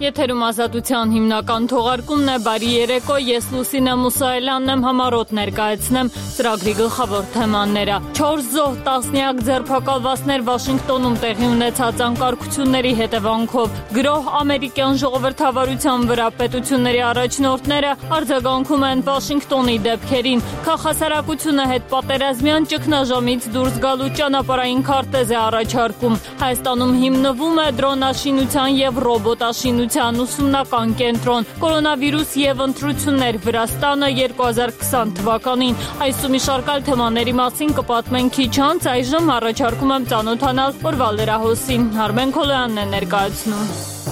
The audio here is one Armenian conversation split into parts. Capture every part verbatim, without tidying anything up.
Եթերում ազատության հիմնական թողարկումն է, բարի երեկո, ես Լուսինե Մուսայելյանն եմ, համառոտ ներկայացնեմ ծրագրի գլխավոր թեմաները։ Չորս զոհ, տասնյակ ձերբակալվածներ Վաշինգտոնում տեղի ունեցած անկարգությունների հետևանքով, գրոհ ամերիկյան ժողովրդավարության վրա պետությունների առաջնորդները արձագանքում են Վաշինգտոնի դեպքերին, քաղաքասարակությունը հետպատերազմյան ճգնաժամից դուրս գալու ճանապարհային քարտեզ է առաջարկում, Հայաստանում հիմնվում է դրոնաշինության և ռոբոտաշինության ուսումնական կենտրոն, կորոնավիրուս և ընտրություններ Վրաստանը երկու հազար քսան թվականին։ Այս ու մի շարք այլ թեմաների մասին կպատմենք քիչ անց, այժմ առաջարկում եմ ծանոթանալ օրվա լրահոսին։ Արմեն Քոլոյանն է ներկայացնում։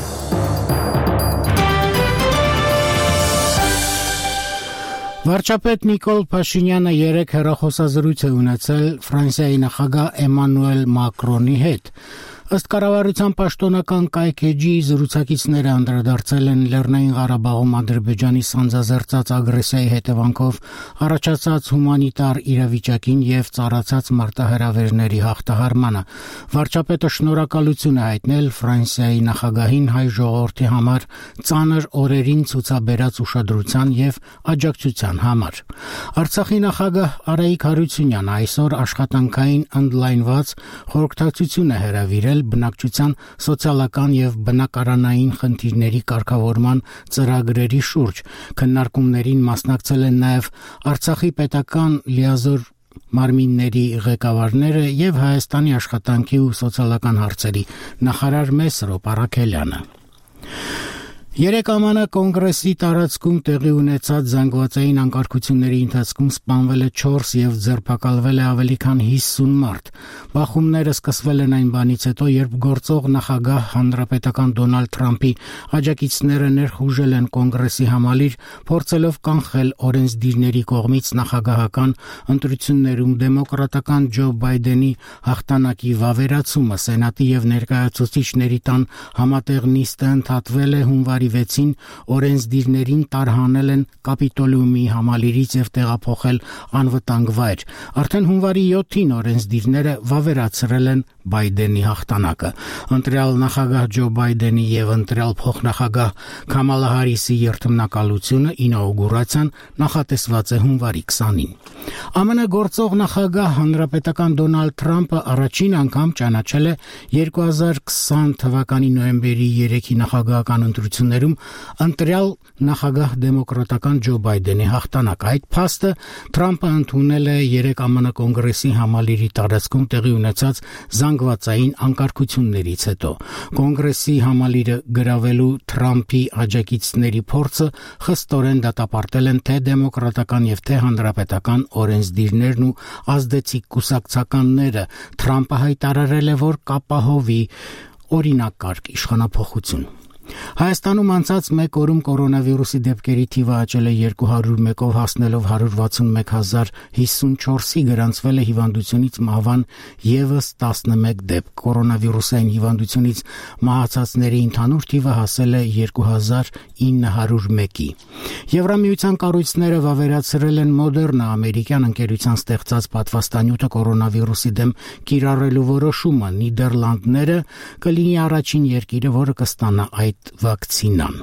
Վարչապետ Նիկոլ Փաշինյանը երեկ հեռախոսազրույց է ունեցել Ֆրանսիայի նախագահ Էմանուել Մակրոնի հետ։ Ըստ կառավարության պաշտոնական կայքէջի զրուցակիցները անդրադարձել են Լեռնային Ղարաբաղում Ադրբեջանի սանձազերծած ագրեսիայի հետևանքով առաջացած հումանիտար իրավիճակին և ծառացած մարտահրավերների հաղթահարմանը։ Վարչապետը շնորհակալություն է հայտնել Ֆրանսիայի նախագահին հայ ժողովրդի համար ծանր օրերին ցուցաբերած ուշադրության և աջակցության համար։ Արցախի նախագահ Արայիկ Հարությունյանը այսօր աշխատանքային ընդլայնված խորհրդակցություն է հրավիրել բնակչության սոցիալական և բնակարանային խնդիրների կարգավորման ծրագրերի շուրջ։ Քննարկումներին մասնակցել են նաև Արցախի պետական լիազոր մարմինների ղեկավարները և Հայաստանի աշխատանքի ու սոցիալական հարցերի նախարար Մեսրոպ Առաքելյանը։ Երեկ ԱՄՆ կոնգրեսի տարածքում տեղի ունեցած զանգվածային անկարգությունների ընթացքում սպանվել է չորս և ձերբակալվել է ավելի քան հիսուն մարդ։ Բախումները սկսվել են այն բանից հետո, երբ գործող նախագահ հանրապետական Դոնալդ Թրամփի աջակիցները ներխուժել են կոնգրեսի համալիր, փորձելով կանխել օրենսդիրների կողմից նախագահական ընտրություններում դեմոկրատական Ջո Բայդենի հաղթանակի վավերացումը։ Սենատի և ներկայացուցիչների տան համատեղ նիստը ընդհատվել է հունվարի վեցին, օրենսդիրներին տարհանել են Կապիտոլիումի համալիրից և տեղափոխել անվտանգ վայր։ Արդեն հունվարի յոթին օրենսդիրները վավերացրել են Բայդենի հաղթանակը։ Ընտրյալ նախագահ Ջո Բայդենի և ընտրյալ փոխնախագահ Քամալա Հարիսի երթմնակալությունը ինաուգուրացիան նախատեսված է հունվարի քսանին։ ԱՄՆ գործող նախագահ հանրապետական Դոնալդ Թրամփը առաջին անգամ ճանաչել է երկու հազար քսան թվականի նոյեմբերի երեքի նախագահական ընտրություններում ընտրյալ նախագահ դեմոկրատական Ջո Բայդենի հաղթանակ։ Այդ փաստը Թրամփը ընդունել է երեկ ԱՄՆ կոնգրեսի համալիրի տարածքում տեղի ունեցած զանգվածային անկարգություններից հետո։ Կոնգրեսի համալիրը գրավելու Թրամփի աջակիցների փորձը խստորեն դատապարտել են թե դեմոկրատական և թե հանրապետական օրենսդիրներն ու ազդեցիկ կուսակցականները։ Թրամփը հայտարարել է, որ կապահովի օրինակարգ իշխանափոխություն։ Հայաստանում անցած մեկ օրում կորոնավիրուսի դեպքերի թիվը աճել է երկու հարյուր մեկով, հասնելով հարյուր վաթսունմեկ հազար հիսունչորսի, գրանցվել է հիվանդությունից մահվան ևս տասնմեկ դեպք։ Կորոնավիրուսային հիվանդությունից մահացածների ընդհանուր թիվը հասել է երկու հազար ինը հարյուր մեկի։ Եվրամիության կառույցները վավերացրել են Մոդեռնա ամերիկյան ընկերության ստեղծած պատվաստանյութը կորոնավիրուսի դեմ կիրառելու որոշումը։ Նիդերլանդները կլինի առաջին երկիրը, որը կստանա այդ վակցինան։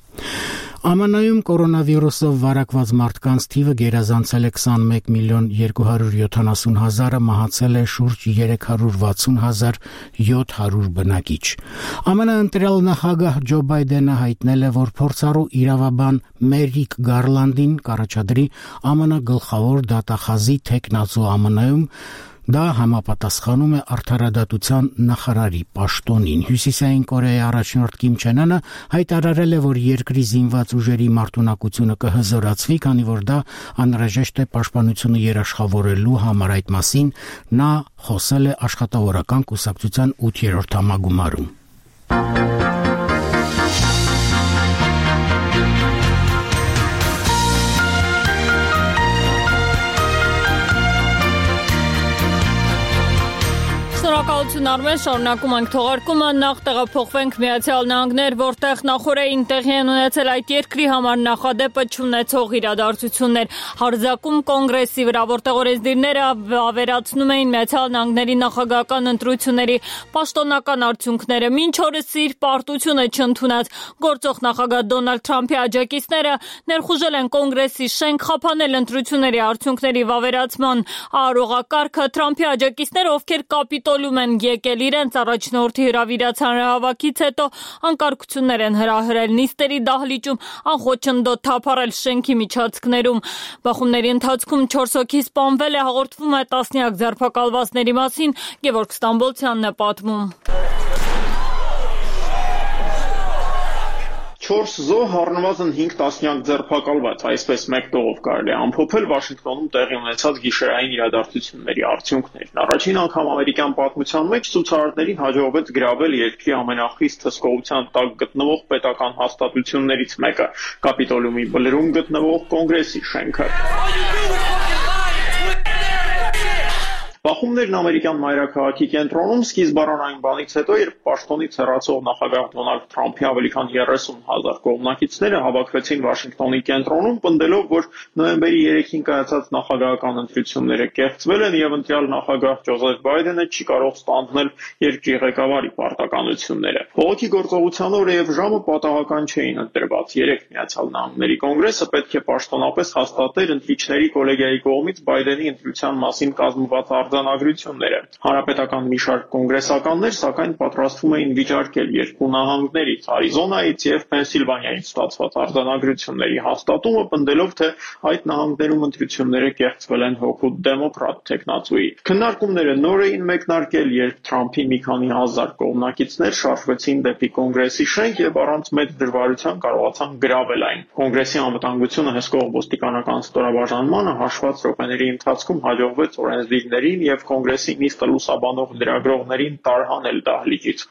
ԱՄՆ-ում կորոնավիրուսով վարակված մարդկանց թիվը գերազանցել է քսանմեկ միլիոն երկու հարյուր յոթանասուն հազարը, մահացել է շուրջ երեք հարյուր վաթսուն հազար յոթ հարյուր բնակիչ։ ԱՄՆ ընտրյալ նախագահ Ջո Բայդենը հայտնել է, որ փորձառու իրավաբան Մերիք Գարլանդին կառաջադրի ԱՄՆ գլխավոր դատախազի թեկնածու ԱՄՆ-ում։ Դա համապատասխանում է արդարադատության նախարարի պաշտոնին։ Հյուսիսային Կորեայի առաջնորդ Կիմ Չեն Ընը հայտարարել է, որ երկրի զինված ուժերի մարտունակությունը կհզորացվի, քանի որ դա անհրաժեշտ է պաշտպանությունը երաշխավորելու համար։ Այդ մասին նա խոսել է աշխատավորական կուսակցության ութերորդ համագումարում։ Շնորհակալ Շնորհակալություն Արմեն, շարունակում ենք թողարկումը, նախ տեղափոխվենք Միացյալ Նահանգներ, որտեղ նախօրեին տեղի են ունեցել այդ երկրի համար նախադեպը չունեցող իրադարձություններ։ Հարձակում կոնգրեսի վրա, որտեղ օրենսդիրները ավերացնում էին Միացյալ Նահանգների նախագահական ընտրությունների պաշտոնական արդյունքները։ Մինչ օրս իր պարտությունը չընդունած գործող նախագահ Դոնալդ Թրամփի աջակիցները ներխուժել են կոնգրեսի շենք խափանել ընտրությունների արդյունքների վավերացման արարողակարգը։ Թրամփի աջակիցները, ովքեր կապիտոլում են եկել իրենց առաջնորդի հրավիրած հանրահավաքից հետո, անկարգություններ են հրահրել նիստերի դահլիճում, անխոչնդոտ թափառել շենքի միջանցքներում։ Բախումների ընթացքում չորս հոգի սպանվել է, հաղորդվում է տասնյակ ձերբակալվածների մասին, Գևորգ Ստամբոլցյանն է պատմում։ Չորս զոհ, առնվազն հինգ տասնյակ ձերբակալված, այսպես մեկ տողով կարելի է ամփոփել Վաշինգտոնում տեղի ունեցած գիշերային իրադարձությունների արդյունքներն։ Առաջին անգամ ամերիկյան պատմության մեջ ցուցարարներին հաջողվեց գրավել երկրի ամենախիստ հսկողության տակ գտնվող պետական հաստատություններից մեկը՝ Կապիտոլիումի բլրում գտնվող կոնգրեսի շենքը։ Բախումներն ամերիկյան մայրաքաղաքի կենտրոնում սկիզբարան այն բանից հետո, երբ պաշտոնից հեռացող նախագահ Դոնալդ Թրամփի ավելի քան երեսուն հազար կողմնակիցները հավաքվեցին Վաշինգտոնի կենտրոնում, պնդելով, որ նոյեմբերի երեքին կայացած նախագահական ընտրությունները կեղծվել են և ընտրյալ նախագահ Ջոզեֆ Բայդենը չի կարող ստանձնել երկրի ղեկավարի պարտականությունները։ Բողոքի գործողության օրը և ժամը պատահական չէին ընտրված։ Երեկ Միացյալ Նահանգների կոնգրեսը պետք է պաշտոնապես հաստատեր ընտրիչների կոլեգիայի կողմից Բայդենի ընտրության մասին կազմված արձանագրությունները։ Հանրապետական մի շարք կոնգրեսականներ, սակայն պատրաստվում էին վիճարկել երկու նահանգներից՝ Արիզոնայից և Փենսիլվանիայից ստացված արձանագրությունների հաստատումը, պնդելով, թե այդ նահանգներում ընտրությունները կեղծվել են հօգուտ դեմոկրատ թեկնածուի։ Քննարկումները նոր էին մեկնարկել, երբ Թրամփի մի քանի հազար կողմնակիցներ շարժվեցին դեպի կոնգրեսի շենք և առանց մեծ դժվարության կարողացան գրավել այն։ Կոնգրեսի անվտանգությունը հսկող ոստիկանական ստորաբաժանմանը հաշված րոպեների ընթացքում հաջողվեց օրենսդիրներին և կոնգրեսի նիստը լուսաբանող լրագրողներին տարհանել դահլիճից։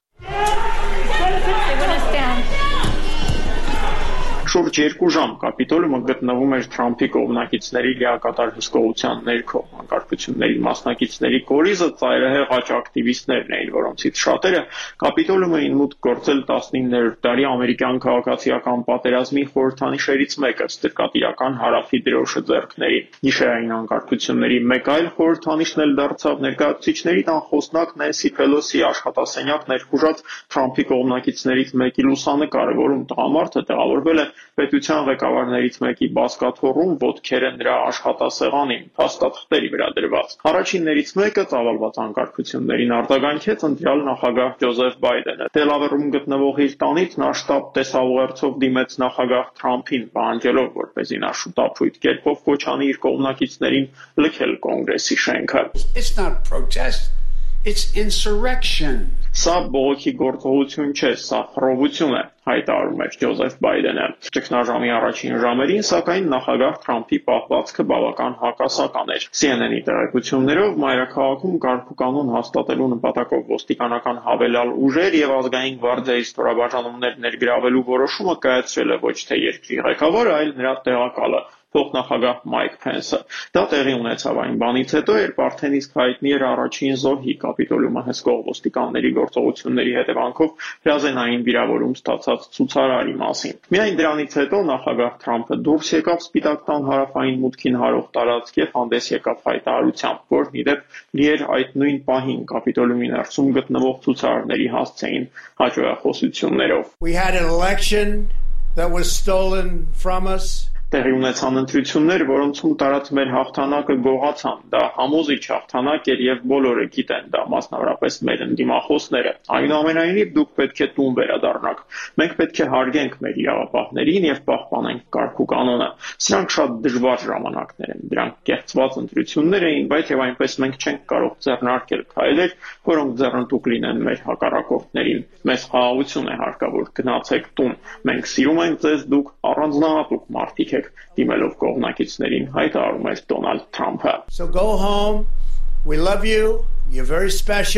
Շուրջ երկու ժամ Կապիտոլիումը գտնվում էր Թրամփի կողմնակիցների լիակատար հսկողության ներքո։ Անկարգությունների մասնակիցների կորիզը ծայրահեղ աճ ակտիվիստներն էին, որոնցից շատերը Կապիտոլիում էին մուտք գործել տասնիններորդ դարի ամերիկյան քաղաքացիական պատերազմի խորհրդանիշերից մեկը՝ ստրկատիրական հարավի դրոշը ձեռքներին։ Գիշերային անկարգությունների մեկ այլ խորհրդանիշն էլ դարձավ ներկայացուցիչների տան խոսնակ Նենսի Փելոսիի աշխատասենյակ ներխուժած Թրամփի կողմնակիցներից մեկի լուսանկարը, որում տղամարդը տեղավորվել է պետության ղեկավարներից մեկի բազկաթոռում, ոտքերը նրա աշխատասեղանին, փաստաթղթերի վրա դրված։ Առաջիններից մեկը ծավալված անկարգություններին արձագանքեց ընտրյալ նախագահ Ջոզեֆ Բայդենը։ Դելավերում գտնվող իր տանից նա շտապ տեսաուղերձով դիմեց նախագահ Թրամփին, պահանջելով, որպեսզի նա շուտափույթ կերպով կոչ անի իր կողմնակիցներին լքել կոնգրեսի շենքը։ It's not protest, it's insurrection. Սա բողոքի գործողություն չէ, սա խռովություն է, հայտարարում էր Ջոզեֆ Բայդենը։ Ճգնաժամի առաջին ժամերին, սակայն նախագահ Թրամփի պահվածքը բավական հակասական էր։ C N N-ի տեղեկություններով մայրաքաղաքում կարգուկանոն հաստատելու նպատակով ոստիկանական հավելյալ ուժեր և ազգային գվարդիայի ստորաբաժանումներ ներգրավելու որոշումը կայացրել է ոչ թե երկրի ղեկավարը, այլ նրա տեղակալը՝ փոխնախագահ Մայք Փենսը։ Դա տեղի ունեցավ այն բանից հետո, երբ արդեն իսկ հայտնի էր առաջին զոհի Կապիտոլիումը հսկող ոստիկանների գործողությունների հետևանքով հրազենային վիրավորում ստացած ցուցարարի մասին։ Միայն դրանից հետո նախագահ Թրամփը դուրս եկավ Սպիտակ տան հարավային մուտքին հարող տարածք և հանդես եկավ հայտարարությամբ, որն ի դեպ լի էր այդ նույն պահին Կապիտոլիումի ներսում գտնվող ցուցարարների հասցեին հաջողախոսություններով։ We had an election that was stolen from us. Տեղի ունեցան ընտրություններ, որոնցում տարած մեր հաղթանակը գողացան։ Դա համոզիչ հաղթանակ էր և բոլորը գիտեն դա, մասնավորապես մեր ընդդիմախոսները։ Այնուամենայնիվ դուք պետք է տուն վերադառնաք։ Մենք պետք է հարգենք մեր իրավապահներին և պահպանենք կարգուկանոնը։ Սրանք շատ դժվար ժամանակներ են, դրանք կեղծված ընտրություններ էին, բայց և այնպես մենք չենք կարող ձեռնարկել քայլեր, որոնք ձեռնտուք լինեն մեր հակառակորդներին։ Մեզ խաղաղություն է հարկավոր, գնացեք տուն։ Մենք սիրում ենք ձեզ, դուք առանձնահատուկ մարդիկ եք, դիմելով կողմնակիցներին հայտարարում էր Դոնալդ Թրամփը։ So go home. We love you. You're very special.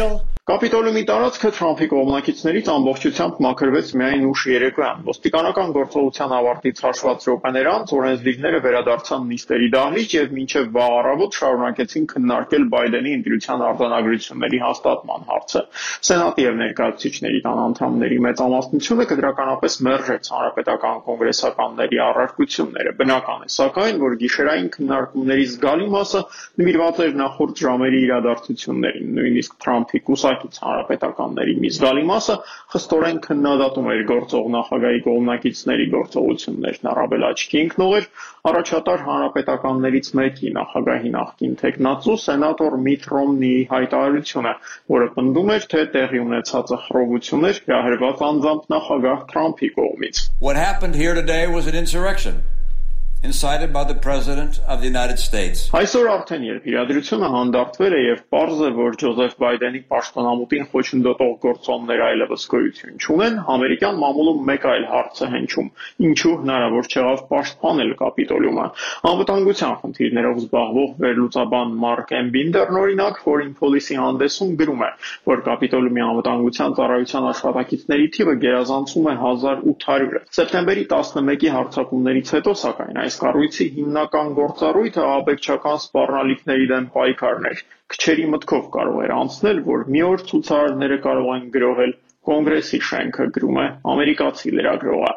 Կապիտոլիումի տարածքը Թրամփի կողմնակիցներից ամբողջությամբ մաքրվեց միայն ուշ երեկոյան։ Ոստիկանական գործողության ավարտից հաշված րոպեներ անց օրենսդիրները վերադարձան նիստերի դահլիճ եւ մինչեւ վաղ առավոտ շարունակեցին քննարկել Բայդենի ընտրության արձանագրությունների հաստատման հարցը։ Սենատի եւ ներկայացուցիչների տան անդամների մեծամասնությունը կդրականապես մերժեց հանրապետական կոնգրեսականների առարկությունները։ Բնական է, սակայն, որ գիշերային քննարկումների զգալի մասը նվիրված էր նախորդ ժամերի իրադարձություններին, նույնիսկ Թրամփի կուսակից հանրապետականների մի զգալի մասը խստորեն քննադատում էր գործող նախագահի կողմնակիցների գործողություններն, առավել աչքի ընկնող էր առաջատար հանրապետականներից մեկի նախագահի նախկին թեկնածու սենատոր Միթ Ռոմնիի հայտարարությունը, որը պնդում էր, թե տեղի ունեցածը խռովություն էր հրահրված անձամբ նախագահ Թրամփի կողմից։ What happened here today was an insurrection incited by the President of the United States. Այսօր արդեն երբ իրադրությունը հանդարտվել է եւ պարզ է, որ Ջոզեֆ Բայդենի պաշտոնամուտին խոչընդոտող գործոններ այլևս գոյություն չունեն, ամերիկյան մամուլում մեկ այլ հարց է հնչում. ինչու հնարավոր չեղավ պաշտպանել Կապիտոլիումը։ Անվտանգության խնդիրներով զբաղվող վերլուծաբան Մարկ Էմբինդերն օրինակ Foreign Policy հանդեսում գրում է, որ Կապիտոլիումի անվտանգության ծառայության աշխատակիցների թիվը գերազանցում է հազար ութ հարյուրը։ Սեպտեմբերի տասնմեկի հարձակումներից հետո, սակայն, այս կառույցի հիմնական գործառույթը աբեկչական սպառնալիքների դեմ պայքարն էր։ Քչերի մտքով կարող էր անցնել, որ մի օր ցուցարարները կարող են գրոհել Կոնգրեսի շենքը, գրում է ամերիկացի լրագրողը։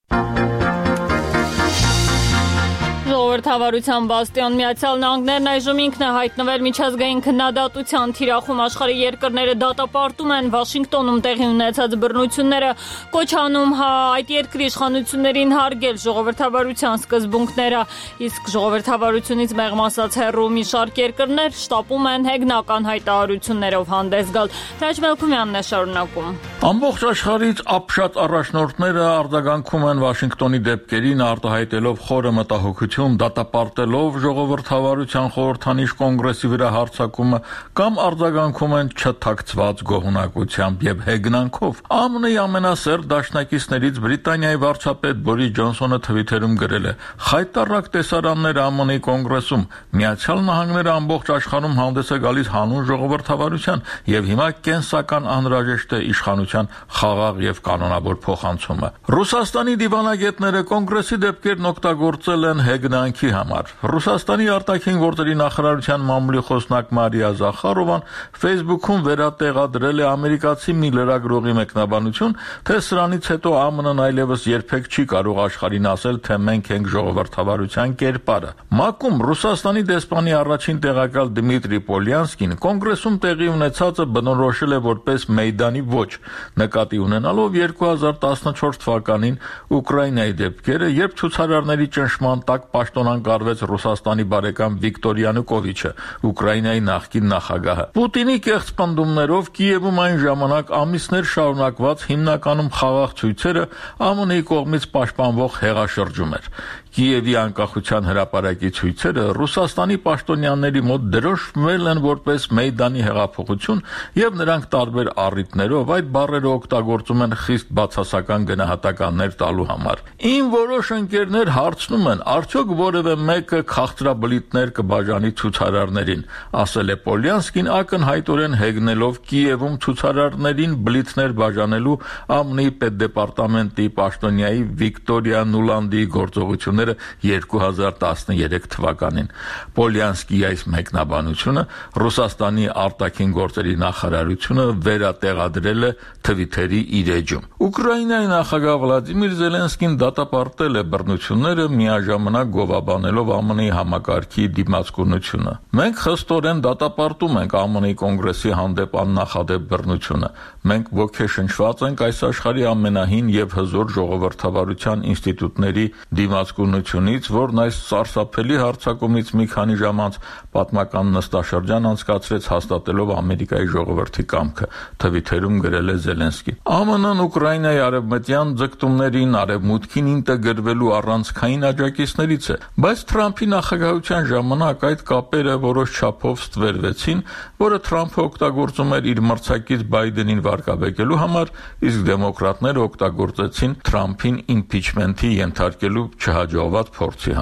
Ժողովրդավարության բաստիոն Միացյալ Նահանգներն այժմ ինքն է հայտնվել միջազգային քննադատության թիրախում, աշխարհի երկրները դատապարտում են Վաշինգտոնում տեղի ունեցած բռնությունները, կոչանում այդ երկրի իշխանություններին հարգել ժողովրդավարության սկզբունքները, իսկ ժողովրդավարությունից մեղմ ասած հեռու մի շարք երկրներ շտապում են հեգնական հայտարարություններով հանդես գալ։ Հրաչ Մելքումյանն է շարունակում։ Ամբողջ աշխարհից ապշած առաջնորդները արձագանքում են Վաշինգտոնի դեպքերին, արտահայտելով խորը մտահոգություն, դատապարտելով ժողովրդավարության խորհրդանիշ կոնգրեսի վրա հարձակումը կամ արձագանքում են չթաքցված գոհունակությամբ եւ հեգնանքով։ ԱՄՆ-ի ամենասերտ դաշնակիցներից Բրիտանիայի վարչապետ Բորիս Ջոնսոնը թվիթերում գրել է. «Խայտառակ տեսարաններ ԱՄՆ-ի կոնգրեսում, Միացյալ Նահանգները ամբողջ աշխարհում հանդես է գալիս հանուն ժողովրդավարության եւ հիմա կենսական անհրաժեշտ է իշխանության խաղաղ եւ կանոնավոր փոխանցումը»։ Ռուսաստանի դիվանագետները կոնգրեսի դեպքերն օգտագործել են հեգնանքի համար։ Ռուսաստանի արտաքին գործերի նախարարության մամուլի խոսնակ Մարիա Զախարովան Facebook-ում վերատեղադրել է ամերիկացի մի լրագրողի մեկնաբանություն, թե սրանից հետո ԱՄՆ-ն այլևս երբեք չի կարող աշխարհին ասել, թե մենք ենք ժողովրդավարության կերպարը։ ՄԱԿ-ում Ռուսաստանի դեսպանի առաջին տեղակալ Դմիտրի Պոլյանսկին կոնգրեսում տեղի ունեցածը բնորոշել է որպես Մեյդանի ոճ, նկատի ունենալով երկու հազար տասնչորս թվականին Ուկրաինայի դեպքերը, երբ ցուցարարների ճնշման տակ պաշտոնանկարվեց Ռուսաստանի բարեկամ Վիկտոր Յանուկովիչը, Ուկրաինայի նախկին նախագահը։ Պուտինի կեղծ պնդումներով Կիևում այն ժամանակ ամիսներ շարունակված հիմնականում խաղաղ ցույցերը ԱՄՆ-ի կողմից պաշտպանվող հեղաշրջում էր։ Կիևի անկախության հրապարակի ցույցերը Ռուսաստանի պաշտոնյաների մոտ դրոշմվել են որպես Մեյդանի հեղափոխություն եւ նրանք տարբեր առիթներով այդ բառերը օգտագործում են խիստ բացասական գնահատականներ տալու համար։ Իմ որոշ ընկերներ հարցնում են, արդյոք որևէ մեկը քաղցրաբլիթներ կբաժանի ցուցարարներին, ասել է Պոլյանսկին ակնհայտորեն հեգնելով Կիևում ցուցարարներին բլիթներ բաժանելու ԱՄՆ-ի պետդեպարտամենտի պաշտոնյայի Վիկտորիա Նուլանդի գործողությունը երկու հազար տասներեք թվականին։ Պոլյանսկիի այս մեկնաբանությունը Ռուսաստանի արտաքին գործերի նախարարությունը վերատեղադրել է Թվիթերի իր էջում։ Ուկրաինայի նախագահ Վլադիմիր Զելենսկին դատապարտել է բռնությունները, միաժամանակ գովաբանելով ԱՄՆ-ի համակարգի դիմացկունությունը։ Մենք խստորեն դատապարտում ենք ԱՄՆ-ի կոնգրեսի հանդեպ աննախադեպ բռնությունը։ Մենք ոգեշնչված ենք այս աշխարհի ամենահին եւ հզոր ժողովրդավարության ինստիտուտների դիմացկունությունից, որն այս սարսափելի հարձակումից մի քանի ժամ անց պատմական նստաշրջան անցկացրեց հաստատելով Ամերիկայի ժողովրդի կամքը, թվիթերում գրել է Զելենսկին։ ԱՄՆ-ն Ուկրաինայի արևմտյան ձգտումներին, արևմուտքին ինտեգրվելու առանցքային աջակիցներից է, բայց Թրամփի նախագահության ժամանակ այդ կապերը որոշ չափով ստվերվեցին, որը Թրամփը օգտագործում էր իր մրցակից Բայդենին վարկաբեկելու համար, իսկ դեմոկրատները օգտագործեցին Թրամփին իմպիչմենթի ենթարկելու չհաջողված փորձի համար։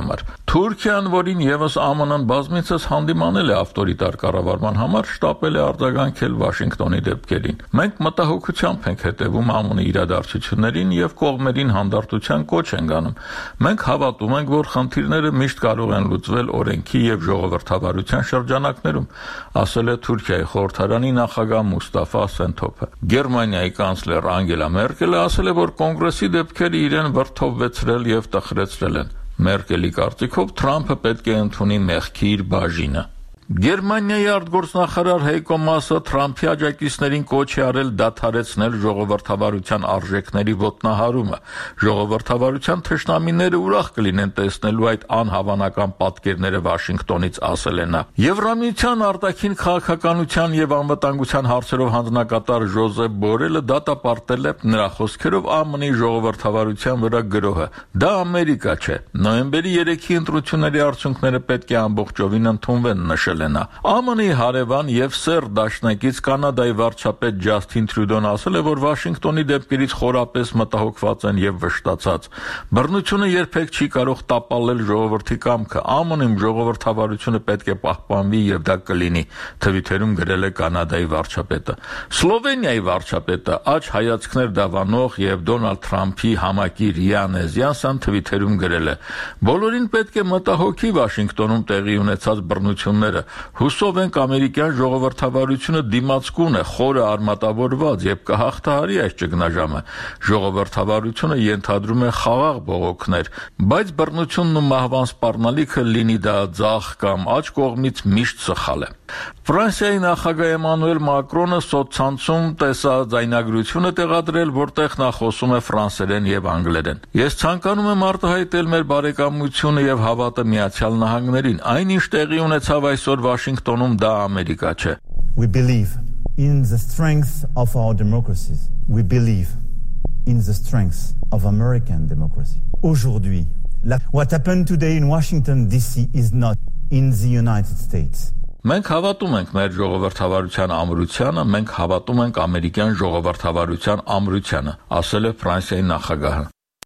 Թուրքիան, որին եւս Է Մ Ն-ն բազմիցս հանդիմանել է ավտորիտար կառավարման համար, շտապել է արձագանքել Վաշինգտոնի դեպքերին։ Մենք մտահոգությամբ ենք հետևում Է Մ Ն-ի իրադարձություններին եւ կողմերին հանդարտության կոչ ենք անում։ Մենք հավատում ենք, որ խնդիրները միշտ կարող են լուծվել օրենքի եւ ժողովրդավարության շրջանակներում, ասել է Թուրքիայի խորհրդարանի նախագահ Մուստաֆա Սենթոփը։ Գերմանիայի կանցլեր Անգելա Մերկելը ասել է, որ կոնգրեսի դեպքերը իրեն վրդովվեցրել եւ տխրեցրել են։ Մերկելի կարծիքով Թրամփը պետք է ընդունի մեղքի իր բաժինը։ Գերմանիայի արտգործնախարար Հեյկո Մասը Թրամփի աջակիցներին կոչ է արել դադարեցնել ժողովրդավարության արժեքների ոտնահարումը։ Ժողովրդավարության թշնամիները ուրախ կլինեն տեսնելու այդ անհավանական պատկերները Վաշինգտոնից, ասել է նա։ Եվրամիության արտաքին քաղաքականության եւ անվտանգության հարցերով հանձնակատար Ժոզեփ Բորելը դատապարտել է նրա խոսքերով Է Մ Ն-ի ժողովրդավարության վրա գրոհը։ Դա Ամերիկա չէ։ Նոյեմբերի երեքի ընտրությունների արդյունքները պետք է ամբողջովին ընդունվեն, նշել Է Մ Ն-ի հարևան եւ սեր դաշնակից Կանադայի վարչապետ Ջասթին Տրյուդոն ասել է, որ Վաշինգտոնի դեպքերից խորապես մտահոգված են եւ վշտացած։ Բռնությունը երբեք չի կարող տապալել ժողովրդի կամքը։ Է Մ Ն-ում ժողովրդավարությունը պետք է պահպանվի եւ դա կլինի, թվիթերում գրել է Կանադայի վարչապետը։ Սլովենիայի վարչապետը աջ հայացքներ դավանող եւ Դոնալդ Թրամփի համակիր Յան Էզյանսան թվիթերում գրել է. Բոլորին պետք է մտահոգի Վաշինգտոնում տեղի ունեցած բռնությունները։ Հուսով ենք ամերիկյան ժողովրդավարությունը դիմացկուն է, խորը արմատավորված եւ կհաղթահարի այս ճգնաժամը։ Ժողովրդավարությունը ենթադրում է խաղաղ բողոքներ, բայց բռնությունն ու մահվան սպառնալիքը, լինի դա ձախ կամ աջ կողմից, միշտ սխալ է։ Ֆրանսիայի նախագահ Էմանուել Մակրոնը սոցցանցում տեսաձայնագրություն է տեղադրել, որտեղ նա խոսում է ֆրանսերեն եւ անգլերեն։ Ես ցանկանում եմ արտահայտել մեր բարեկամությունը եւ հավատը Միացյալ Նահանգներին։ Այնինչ տեղի ունեցավ այսօր Վաշինգտոնում, դա Ամերիկա չէ։ We believe in the strength of our democracies. We believe in the strength of American democracy. Aujourd'hui, what happened today in Washington D C is not in the United States. Մենք հավատում ենք մեր ժողովրդավարության ամրությանը, մենք հավատում ենք ամերիկյան ժողովրդավարության ամրությանը, ասել է Ֆրանսիայի նախագահը։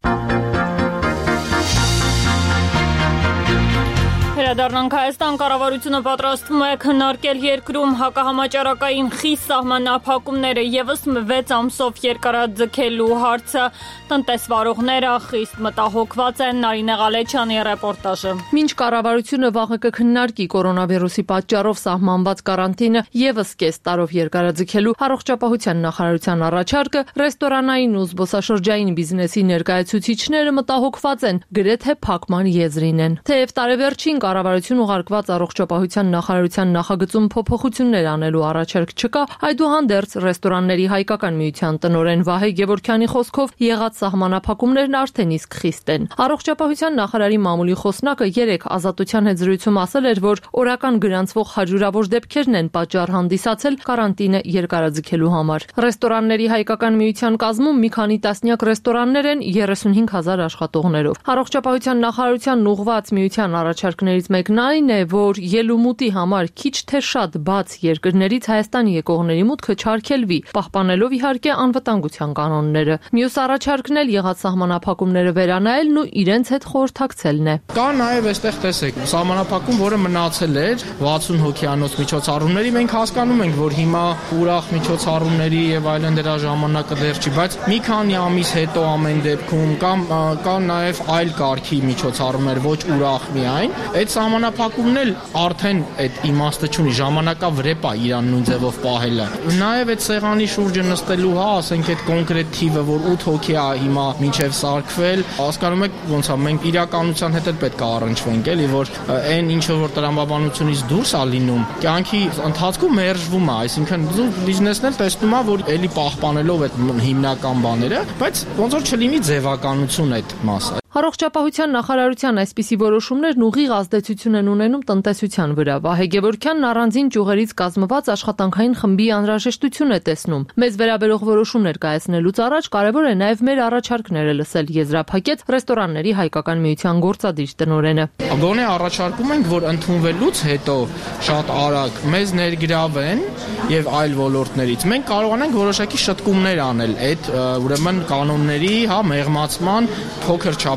Վերադառնանք Հայաստան, կառավարությունը պատրաստվում է քննարկել երկրում հակահամաճարակային խիստ սահմանափակումները եւս վեց ամսով երկարաձգելու հարցը։ Տնտեսվարողները խիստ մտահոգված են։ Նարինե Ղալեչյանի ռեպորտաժը։ Մինչ կառավարությունը վաղը կքննարկի կորոնավիրուսի պատճառով սահմանված կարանտինը եւս կես տարով երկարաձգելու առողջապահության նախարարության առաջարկը, ռեստորանային ու զբոսաշրջային բիզնեսի ներկայացուցիչները մտահոգված են, գրեթե փակման եզրին են։ Թեև տարեվերջին կառավարություն ուղարկված առողջապահության նախարարության նախագծում փոփոխություններ անելու առաջարկ չկա, այդուհանդերձ ռեստորանների հայկական միության տնօրեն Վահե Գևորգյանի խոսքով եղած սահմանափակումներն արդեն իսկ խիստ են։ Առողջապահության նախարարի մամուլի խոսնակը երեք Ազատության հետ զրույցում ասել էր, որ օրական գրանցվող հարյուրավոր դեպքերն են պատճառ հանդիսացել կարանտինը երկարաձգելու համար։ Ռեստորանների հայկական միության կազմում մի քանի տասնյակ ռեստորաններ են երեսունհինգ հազար աշխատողներով։ Առողջապահության նախարարության ուղղված միության առաջարկներից մեկն այն է, որ ելումուտի համար քիչ թե շատ բաց երկրներից Հայաստան եկողների մուտքը չարգելվի, պահպանելով իհարկե անվտանգության կանոնները։ Մյուս առաջարկն էլ եղած սահմանափակումները վերանայելն ու իրենց հետ խորհրդակցելն է։ Կա նաև այստեղ տեսեք, սահմանափակում, որը մնացել էր վաթսուն հոգեանոց միջոցառումների, մենք հասկանում ենք, որ հիմա ուրախ միջոցառումների եւ այլն դրա ժամանակը դեռ չի, բայց մի քանի ամիս հետո ամեն դեպքում կամ կա նաև այլ կարգի միջոցառումներ, ոչ ուրախ միայն, այդ սահմանափակումն էլ արդեն այդ իմաստը չունի, ժամանակավրեպ է իրան նույն ձևով պահելը։ Նաև այդ սեղանի շուրջը նստելու, հա, ասենք այդ կոնկրետ թիվը, որ ութ հոգի է հիմա մինչև սարքվել, հասկանում եք ոնց է, մենք իրականության հետ էլ պետք է առնչվենք, էլի, որ այն ինչը որ տրամաբանությունից դուրս է լինում, կյանքի ընթացքում մերժվում է, այսինքն բիզնեսն էլ տեսնում է, որ էլի պահպանելով այդ հիմնական բաները, բայց ոնց որ չլինի ձևականություն այդ մասը։ Առողջապահության նախարարության այսպիսի որոշումներն ուղիղ ազդեցություն են ունենում տնտեսության վրա։ Վահե Գևորգյանն առանձին ճյուղերից կազմված աշխատանքային խմբի անհրաժեշտություն է տեսնում։ Մեզ վերաբերող որոշումներ կայացնելուց առաջ կարևոր է նաև մեր առաջարկները լսել, եզրափակեց ռեստորանների հայկական միության գործադիր տնօրենը։ Գոնե առաջարկում ենք, որ ընդունվելուց հետո շատ արագ մեզ ներգրավեն եւ այլ ոլորտներից մենք կարողանանք որոշակի շտկումներ անել այդ ուրեմն կանոնների, հա, մեղմացման փոքր չափ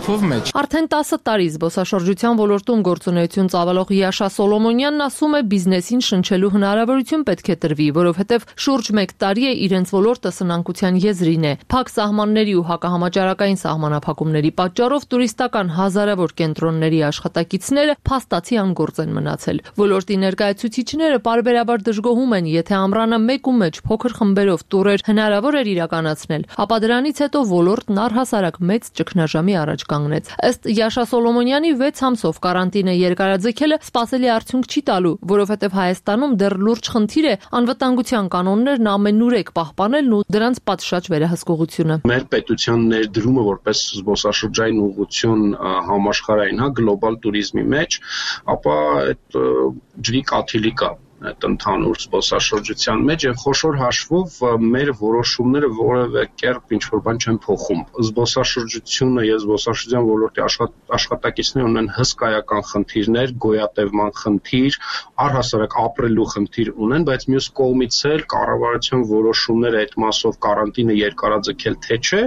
թափով մեջ։ Արդեն տասը տարի զբոսաշրջության ոլորտում գործունեություն ծավալող Յաշա Սոլոմոնյանն ասում է, բիզնեսին շնչելու հնարավորություն պետք է տրվի, որովհետև շուրջ մեկ տարի է իրենց ոլորտը սնանկության եզրին է։ Փակ սահմանների ու հակահամաճարակային սահմանափակումների պատճառով տուրիստական հազարավոր կենտրոնների աշխատակիցները փաստացի անգործ են մնացել։ Ոլորտի ներկայացուցիչները պարբերաբար դժգոհում են, եթե ամռանը մեկ ու մեջ փոքր խմբերով տուրեր հնարավոր էր իրականացնել, ապա դրանից հետո ոլորտն առհասարակ մեծ ճգնաժամի առաջ կանգնեց։ Ըստ Յաշա Սոլոմոնյանի վեց ամսով կարանտինը երկարաձգելը սպասելի արդյունք չի տալու, որովհետև Հայաստանում դեռ լուրջ խնդիր է անվտանգության կանոններն ամենուրեք պահպանելն ու դրանց պատշաճ վերահսկողությունը։ Մեր պետության ներդրումը որպես զբոսաշրջային ուղղություն համաշխարհային, հա, գլոբալ туриզմի մեջ, ապա այդ ջրի կաթիլի կա այդ ընդհանուր զբոսաշրջության մեջ եւ խոշոր հաշվով մեր որոշումները որևէ կերպ ինչ որ բան չեն փոխում։ Զբոսաշրջությունը եւ զբոսաշրջության ոլորտի աշխատակիցները ունեն հսկայական խնդիրներ, գոյատևման խնդիր, առհասարակ ապրելու խնդիր ունեն, բայց մյուս կողմից էլ կառավարության որոշումները այդ մասով կարանտինը երկարաձգել թե չէ,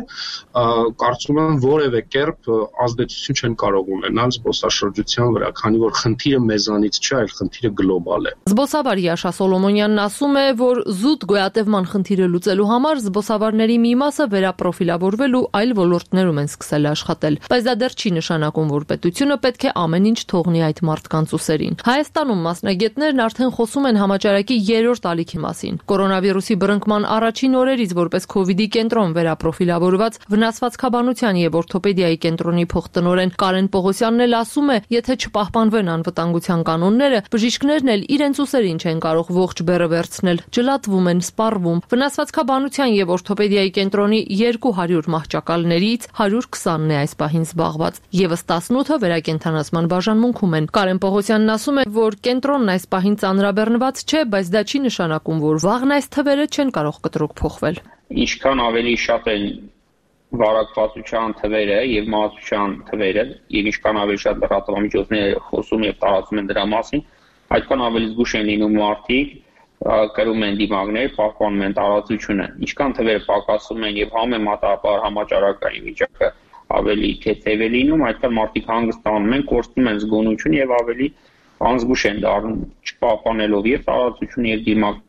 կարծում եմ որևէ կերպ ազդեցություն չեն կարող ունենալ զբոսաշրջության վրա, քանի որ խնդիրը մեզանից չէ, այլ խնդիրը գլոբալ է։ Զբոսավար Յաշա Սոլոմոնյանն ասում է, որ զուտ գոյատևման խնդիրը լուծելու համար զբոսավարների մի մասը վերապրոֆիլավորվել ու այլ ոլորտներում են սկսել աշխատել, բայց դա դեռ չի նշանակում, որ պետությունը պետք է ամեն ինչ թողնի այդ մարդկանց ուսերին։ Հայաստանում մասնագետներն արդեն խոսում են համաճարակի երրորդ ալիքի մասին։ Կորոնավիրուսի բռնկման առաջին օրերից որպես քովիդի կենտրոն վերապրոֆիլավորված վնասվածքաբանության եւ օրթոպեդիայի կենտրոնի փոխտնօրեն Կարեն Պողոսյանն էլ ասում է, եթե չպահպանվեն անվտանգության կանոնները, բժիշկներն էլ իրենց ուսերին չեն կարող ողջ բեռը վերցնել, ջլատվում են, սպառվում։ Վնասվածքաբանության եւ օրթոպեդիայի կենտրոնի երկու հարյուր մահճակալներից հարյուր քսանն է այս պահին զբաղված, եւս տասնութը վերակենդանացման բաժանմունքում են։ Կարեն Պողոսյանն ասում է, որ կենտրոնն այս պահին ծանրաբեռնված չէ, բայց դա չի նշանակում, որ վաղն այս թվերը չեն կարող կտրուկ փոխվել։ Ինչքան ավելի շատ են վարակվածության թվերը եւ մահացության թվերը, եւ ինչքան ավելի շատ լրատվամիջոցները խոսում եւ տարածում են դրա մասին, այդքան ավելի զգուշ են լինում մարդիկ, կրում են դիմակներ, պահպանում են տարածությունը։ Ինչքան թվերը պակասում են եւ համեմատաբար համաճարակային վիճակը ավելի թեթև է լինում, այդքան մարդիկ հանգստանում են, կորցնում են զգոնություն եւ ավելի անզգուշ են դառնում, չպահպանելով եւ տարածությունը եւ դիմակ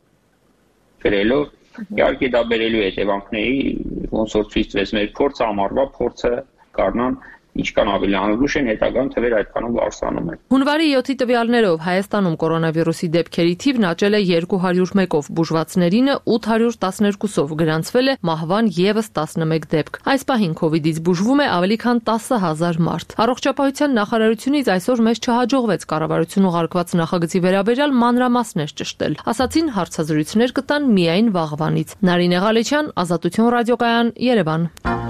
գրելով։ Իհարկե դա բերելու է հետևանքների, ոնց որ ցույց տվեց մեր փորձը, ամառվա փորձը կառնան ինչքան ավելի անզգուշ են, հետագան թվերը այդքանով բարձրանում են։ Հունվարի յոթի տվյալներով Հայաստանում կորոնավիրուսի դեպքերի թիվն աճել է երկու հարյուր մեկով, բուժվածներինը ութ հարյուր տասներկուսով, գրանցվել է մահվան եւս տասնմեկ դեպք։ Այս պահին քովիդից բուժվում է ավելի քան տասը հազար մարդ։ Առողջապահության նախարարությունից այսօր մեզ չհաջողվեց կառավարություն ուղարկված նախագծի վերաբերյալ մանրամասներ ճշտել։ Ասացին հարցազրույցներ կտան միայն վաղվանից։ Նարինե Ղալեչյան, Ազատություն ռադիոկայան, Երևան։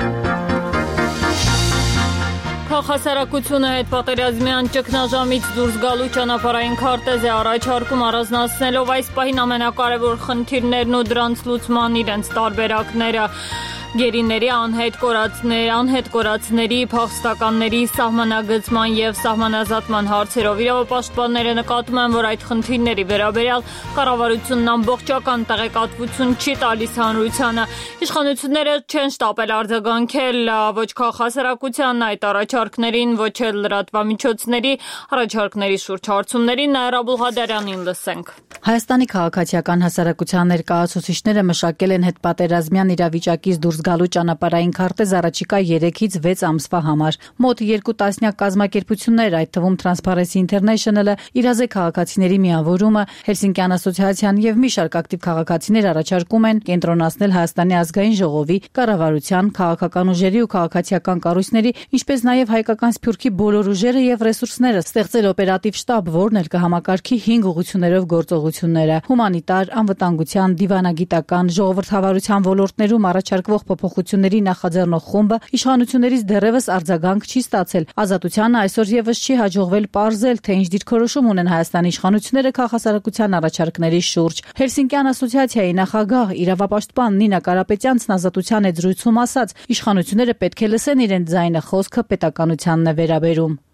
Քաղաքասարակությունը հետպատերազմյան ճգնաժամից դուրս գալու ճանապարհային քարտեզ է առաջարկում, առանձնացնելով այս պահին ամենակարևոր խնդիրներն ու դրանց լուծման իրենց տարբերակները։ Գերիների անհետ կորածների, անհետ կորածների, փախստականների սահմանագծման եւ սահմանազատման հարցերով իրավապաշտպանները նկատում են, որ այդ խնդիրների վերաբերյալ կառավարությունն ամբողջական տեղեկատվություն չի տալիս հանրությանը։ Իշխանությունները չեն շտապել արձագանքել ոչ քաղաքասարակության այդ առաջարկներին, ոչ էլ լրատվամիջոցների առաջարկների շուրջ հարցումներին։ Նաիրա Բուլղադարյանին լսենք։ Հայաստանի քաղաքացիական հասարակության ներկայացուցիչները մշակել են հետպատերազմյան իրավիճակից դուրս գալու ճանապարհային քարտեզ առաջիկա երեքից վեց ամսվա համար։ Մոտ երկու տասնյակ կազմակերպություններ, այդ թվում Transparency International-ը, Իրազե քաղաքացիների միավորումը, Հելսինկյան ասոցիացիան եւ մի շարք ակտիվ քաղաքացիներ առաջարկում են կենտրոնացնել Հայաստանի ազգային ժողովի, կառավարության, քաղաքական ուժերի ու քաղաքացիական կառույցների, ինչպես նաեւ հայկական սփյուռքի բոլոր ուժերը եւ ռեսուրսները, ստեղծել օպերատիվ շտաբ, որն էլ կհամակարգի հինգ ուղղություններով գործողությունները՝ հումանիտար, անվտանգության, դիվանագիտական, ժողովրդավարության ոլորտներում առաջարկվող փոփոխությունների նախաձեռնող խումբը իշխանություններից դեռևս արձագանք չի ստացել։ Ազատությանը այսօր եւս չի հաջողվել պարզել, թե ինչ դիրքորոշում ունեն Հայաստանի իշխանությունները քաղաքասարակության առաջարկների շուրջ։ Հելսինկյան ասոցիացիայի նախագահ իրավապաշտպան Նինա Կարապետյանցն Ազատության հետ զրույցում ասաց, իշխանությունները պետք է լսեն իրենց ձայնը, խոսքը պետականությանն է վերաբերում։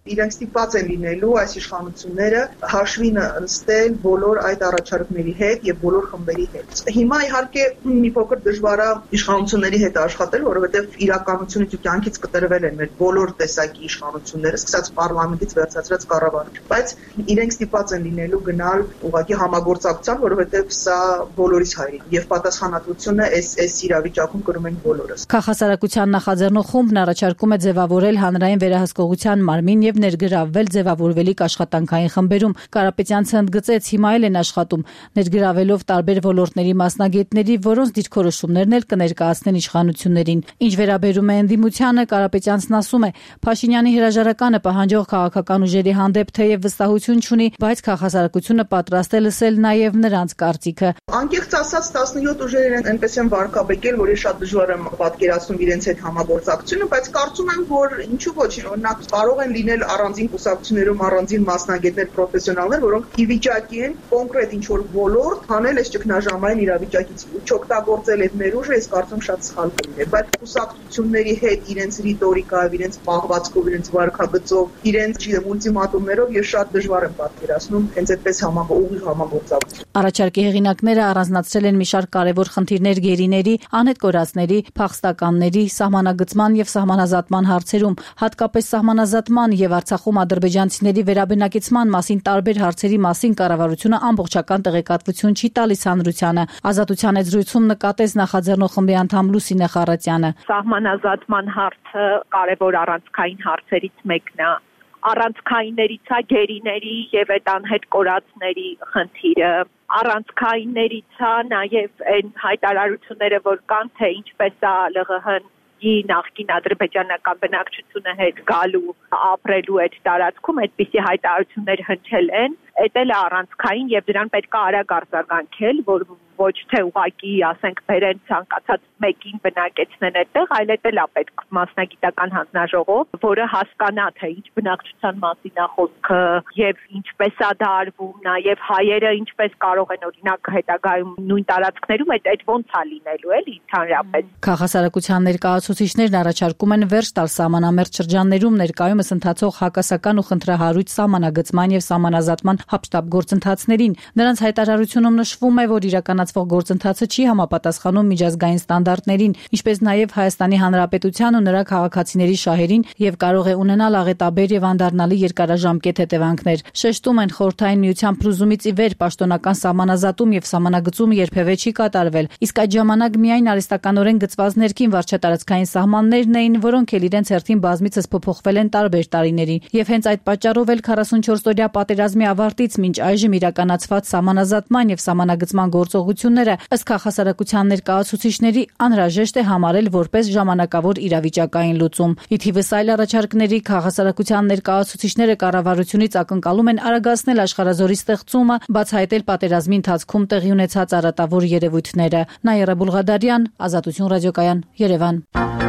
Իրենք ստիպված են լինելու այս իշխանությունները հաշվի նստել բոլոր այդ առաջարկների հետ եւ բոլոր խմբերի հետ։ Հիմա իհարկե մի փոքր դժվար է իշխանությունների հետ աշխատել, որովհետեւ իրականությունից ու կյանքից կտրվել են մեր բոլոր տեսակի իշխանությունները, սկսած պարլամենտից վերջացրած կառավարություն, բայց իրենք ստիպված են լինելու գնալ ուղղակի համագործակցության, որովհետեւ սա բոլորիս հայրին եւ պատասխանատվությունը այս այս իրավիճակում կրում են բոլորս։ Քաղաքասարակության նախաձեռնող խումբն առաջարկում է ձևավորել հանրային վերահսկողության մարմին եւ ներգրավվել ձևավորվելիք աշխատանքային խմբերում։ Կարապետյանցը ընդգծեց, հիմա էլ են աշխատում, ներգրավելով տարբեր ոլորտների մասնագետների, որոնց դիրքորոշումներն էլ կներկայացնեն իշխանություններին։ Ինչ վերաբերում է ընդդիմությանը, Կարապետյանցն ասում է, Փաշինյանի հրաժարականը պահանջող քաղաքական ուժերի հանդեպ թեև վստահություն չունի, բայց քաղաքասարակությունը պատրաստ է լսել նաեւ նրանց կարծիքը։ Անկեղծ ասած տասնյոթ ուժերը այնպես են վարկաբեկել, որ շատ դժվար է պատկերացնում իրենց հետ համագործակցությունը, բայց կարծում եմ, որ ինչու ոչ, օրինակ կարող են լինել առանձին կուսակցություններում առանձին մասնագետներ, պրոֆեսիոնալներ, որոնք ի վիճակի են կոնկրետ ինչ-որ ոլորտ հանել այս ճգնաժամային իրավիճակից չօգտագործել այդ ներուժը, ես կարծում շատ սխալ կլիներ, բայց կուսակցությունների հետ իրենց ռիտորիկայով, իրենց պահվածքով, իրենց վարքագծով, իրենց ուլտիմատումներով ես շատ դժվար եմ պատկերացնում հենց այդպես համագործակցություն համագործակցություն։ Առաջարկի հեղինակները առանձնացրել են մի շարք կարևոր խնդիրներ գերիների, անհետ կորածների, փախստականների, սահմանագծման եւ սահմանազատման հարցերում, հատկապես սահմանազատման եւ Արցախում ադրբեջանցիների վերաբնակեցման մասին տարբեր հարցերի մասին կառավարությունը ամբողջական տեղեկատվություն չի տալիս հանրությանը։ Ազատության այդ զրույցում նկատեց նախաձեռնող խմբի անդամ Լուսինե Խառատյանը։ Սահմանազատման հարցը կարևոր առանցքային հարցերից մեկն է։ Առանցքայիններից է գերիների եւ այդ անհետ կորածների խնդիրը։ Առանցքայիններից է նաեւ այն հայտարարությունները, որ կան, թե ինչպես է ԼՂՀ-ի նախկին ադրբեջանական բնակչությունը հետ գալու ապրելու այդ տարածքում, այդպիսի հայտարարություններ հնչել են, այդ էլ է առանցքային եւ դրան պետք է արագ արձագանքել, որ ոչ թե ուղակի, ասենք, բերեն ցանկացած մեկին բնակեցնեն այդտեղ, այլ էլ է պետք մասնագիտական հանձնաժողով, որը հասկանա, թե ինչ բնակչության մասին է խոսքը եւ ինչպես է դա արվում, նաեւ հայերը ինչպես կարող են օրինակ հետագայում նույն տարածքներում այդ այդ ոնց է լինելու, էլի ընդհանրապես։ Քաղաքասարակության ներկայացուցիչներն առաջարկում են վերջ տալ սահմանամերձ շրջաններում ներկայումս ընթացող հակասական ու խնդրահարույց սահմանագծման եւ սահմանազատման հապշտապ գործընթացներին։ Նրանց հայտարարությունում նշվում է, որ իրականացվող գործընթացը չի համապատասխանում միջազգային ստանդարտներին, ինչպես նաև Հայաստանի Հանրապետության ու նրա քաղաքացիների շահերին եւ կարող է ունենալ աղետաբեր եւ անդառնալի երկարաժամկետ հետևանքներ։ Շեշտում են, Խորհրդային Միության փլուզումից ի վեր պաշտոնական սահմանազատում եւ սահմանագծում երբևէ չի կատարվել, իսկ այդ ժամանակ միայն արհեստականորեն գծված ներքին վարչատարածքային սահմաններն էին, որոնք էլ իրենց հերթին բազմիցս փոփոխվել են տարբեր տարիներին, եւ հենց այդ պատճառով էլ քառասունչորս-օրյա պատերազմի ավարտից մինչ այժմ իրականացված սահմանազատման եւ սահմանագծման գործողությունները ըստ քաղաքասարակության ներկայացուցիչների անհրաժեշտ է համարել որպես ժամանակավոր իրավիճակային լուծում։ Ի թիվս այլ առաջարկների քաղաքասարակության ներկայացուցիչները կառավարությունից ակնկալում են արագացնել աշխարհազորի ստեղծումը, բացահայտել պատերազմի ընթացքում տեղի ունեցած արատավոր երևույթները։ Նաիրա Բուլղադարյան, Ազատություն ռադիոկայան, Երևան։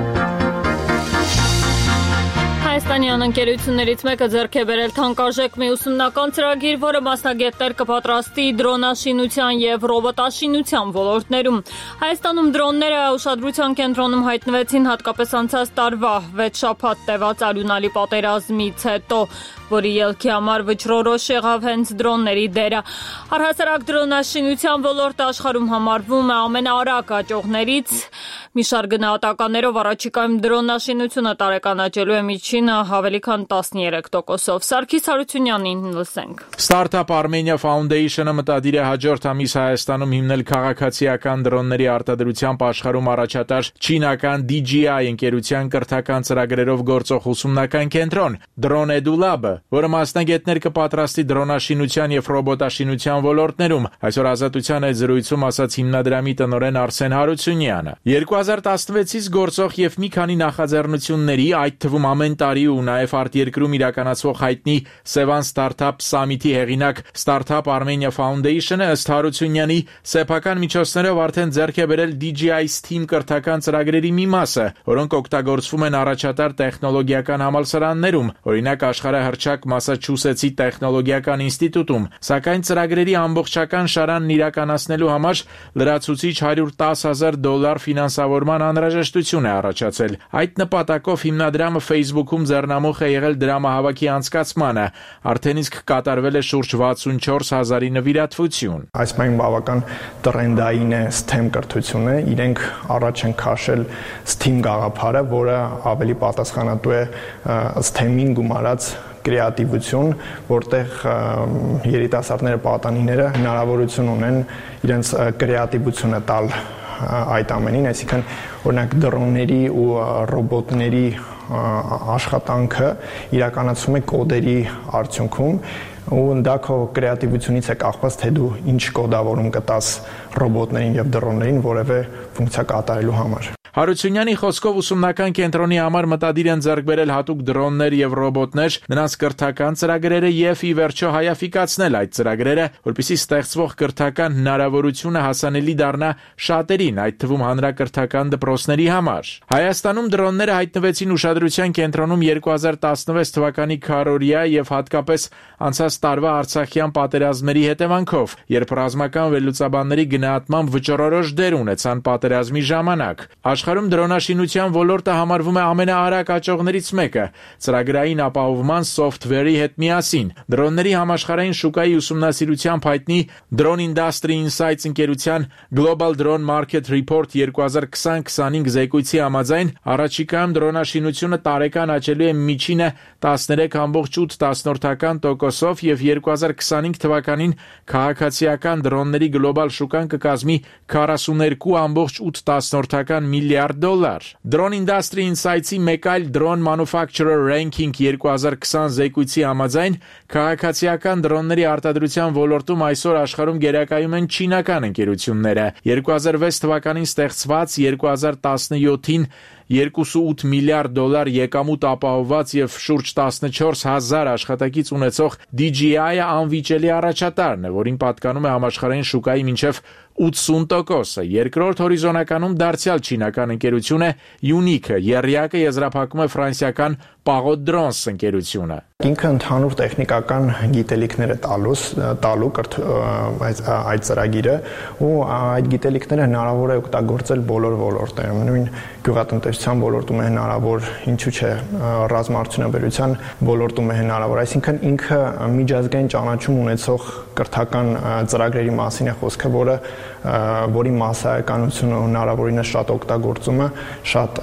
Հայաստանյան ընկերություններից մեկը ձեռք է բերել թանկարժեք մի ուսումնական ծրագիր, որը մասնագետներ կպատրաստի դրոնաշինության եւ ռոբոտաշինության ոլորտներում։ Հայաստանում դրոնները ուշադրության կենտրոնում հայտնվեցին հատկապես անցած տարվա վեց շաբաթ տևած արյունալի պատերազմից հետո, որի ելքի համար վճռորոշ եղավ հենց դրոնների դերը։ Առհասարակ դրոնաշինության ոլորտը աշխարհում համարվում է ամենաարագ աճողներից։ Մի շարք գնահատականներով առաջիկայում դրոնաշինությունը տարեկանաճելու է միջինը ավելի քան տասներեք տոկոսով։ Սարգիս Հարությունյանին լսենք։ Startup Armenia Foundation-ը մտադիր է հաջորդ ամիս Հայաստանում հիմնել քաղաքացիական դրոնների արտադրությամբ աշխարհում առաջատար չինական D J I ընկերության կրթական ծրագրերով գործող ուսումնական կենտրոն Drone Edulab-ը, որը մասնագետներ կպատրաստի դրոնաշինության եւ ռոբոտաշինության ոլորտներում, այսօր Ազատության այդ զրույցում ասաց հիմնադրամի տնօրեն Արսեն Հարությունյանը։ երկու հազար տասնվեցից գործող եւ մի քանի նախաձեռնությունների, այդ թվում ամեն տարի ու նաեւ արտերկրում իրականացվող հայտնի Sevan Startup Summit-ի հեղինակ Startup Armenia Foundation-ը ըստ Հարությունյանի սեփական միջոցներով արդեն ձեռք է բերել D J I STEAM կրթական ծրագրերի մի մասը, որոնք օգտագործվում են առաջատար տեխնոլոգիական համալսարաններում, օրինակ աշխարհահռչակ անվճակ Մասաչուսեթսի տեխնոլոգիական ինստիտուտում, սակայն ծրագրերի ամբողջական շարանն իրականացնելու համար լրացուցիչ հարյուր տասը հազար դոլար ֆինանսավորման անհրաժեշտություն է առաջացել։ Այդ նպատակով հիմնադրամը Facebook-ում ձեռնամուխ է եղել դրամահավաքի անցկացմանը, արդեն իսկ կատարվել է շուրջ վաթսունչորս հազարի նվիրատվություն։ Այս մայն բավական տրենդային է STEM կրթությունը, իրենք առաջ են քաշել STEAM գաղափարը, որը ավելի պատասխանատու է STEM-ին գումարած կրեատիվություն, որտեղ երիտասարդները, պատանիները հնարավորություն ունեն իրենց կրեատիվությունը տալ այդ ամենին, այսինքն օրինակ դրոնների ու ռոբոտների աշխատանքը իրականացում է կոդերի արդյունքում ու դա քո կրեատիվությունից է կախված, թե դու ինչ կոդավորում կտաս ռոբոտներին եւ դրոններին որևէ ֆունկցիա կատարելու համար։ Հարությունյանի խոսքով ուսումնական կենտրոնի համար մտադիր են ձեռք բերել հատուկ դրոններ եւ ռոբոտներ, նրանց կրթական ծրագրերը եւ ի վերջո հայաֆիկացնել այդ ծրագրերը, որպեսզի ստեղծվող կրթական հնարավորությունը հասանելի դառնա շատերին, այդ թվում հանրակրթական դպրոցների համար։ Հայաստանում դրոնները հայտնվեցին ուշադրության կենտրոնում երկու հազար տասնվեց թվականի քարորիա եւ հատկապես անցած տարվա Արցախյան պատերազմների հետևանքով, երբ ռազմական վերլուծաբանների գնահատմամբ վճռորոշ դեր ունեցան պատերազմի ժամանակ։ Աշխարհում դրոնաշինության ոլորտը համարվում է ամենաարագ աճողներից մեկը, ծրագրային ապահովման սոֆթվերի հետ միասին։ Դրոնների համաշխարհային շուկայի ուսումնասիրությամբ հայտնի Drone Industry Insights ընկերության Global Drone Market Report երկու հազար քսան քսանհինգ զեկույցի համաձայն առաջիկայում դրոնաշինությունը տարեկան աճելու է միջինը տասներեք կόμma ութ տոկոսով եւ երկու հազար քսանհինգ թվականին քաղաքացիական դրոնների գլոբալ շուկան կկազմի քառասուներկու կόμma ութ միլիարդ դոլար։ Drone Industry Insights-ի մեկ այլ Drone Manufacturer Ranking երկու հազար քսան զեկույցի համաձայն քաղաքացիական դրոնների արտադրության ոլորտում այսօր աշխարհում գերակայում են չինական ընկերությունները։ երկու հազար վեց թվականին ստեղծված, երկու հազար տասնյոթին երկուսուութ միլիարդ դոլար եկամուտ ապահովված եւ շուրջ տասնչորս հազար աշխատակից ունեցող D J I-ը անվիճելի առաջատարն է, որին պատկանում է համաշխարհային շուկայի մինչև ութսուն տոկոսը։ Երկրորդ հորիզոնականում դարձյալ չինական ընկերություն է Unique, եռյակը եզրափակում է ֆրանսիական Pagod Drones ընկերությունը։ Ինքը ընդհանուր տեխնիկական գիտելիքներ է տալուս, տալու այդ այդ ծրագիրը ու այդ գիտելիքները հնարավոր է օգտագործել բոլոր ոլորտներում, նույն գյուղատնտեսության ոլորտում է հնարավոր, ինչու՞ չէ, ռազմարտունաբերության ոլորտում է հնարավոր, այսինքն ինքը միջազգային ճանաչում ունեցող կրթական ծրագրերի մասին է խոսքը, որը որի մասսայականությունը հնարավորինս շատ օգտագործումը շատ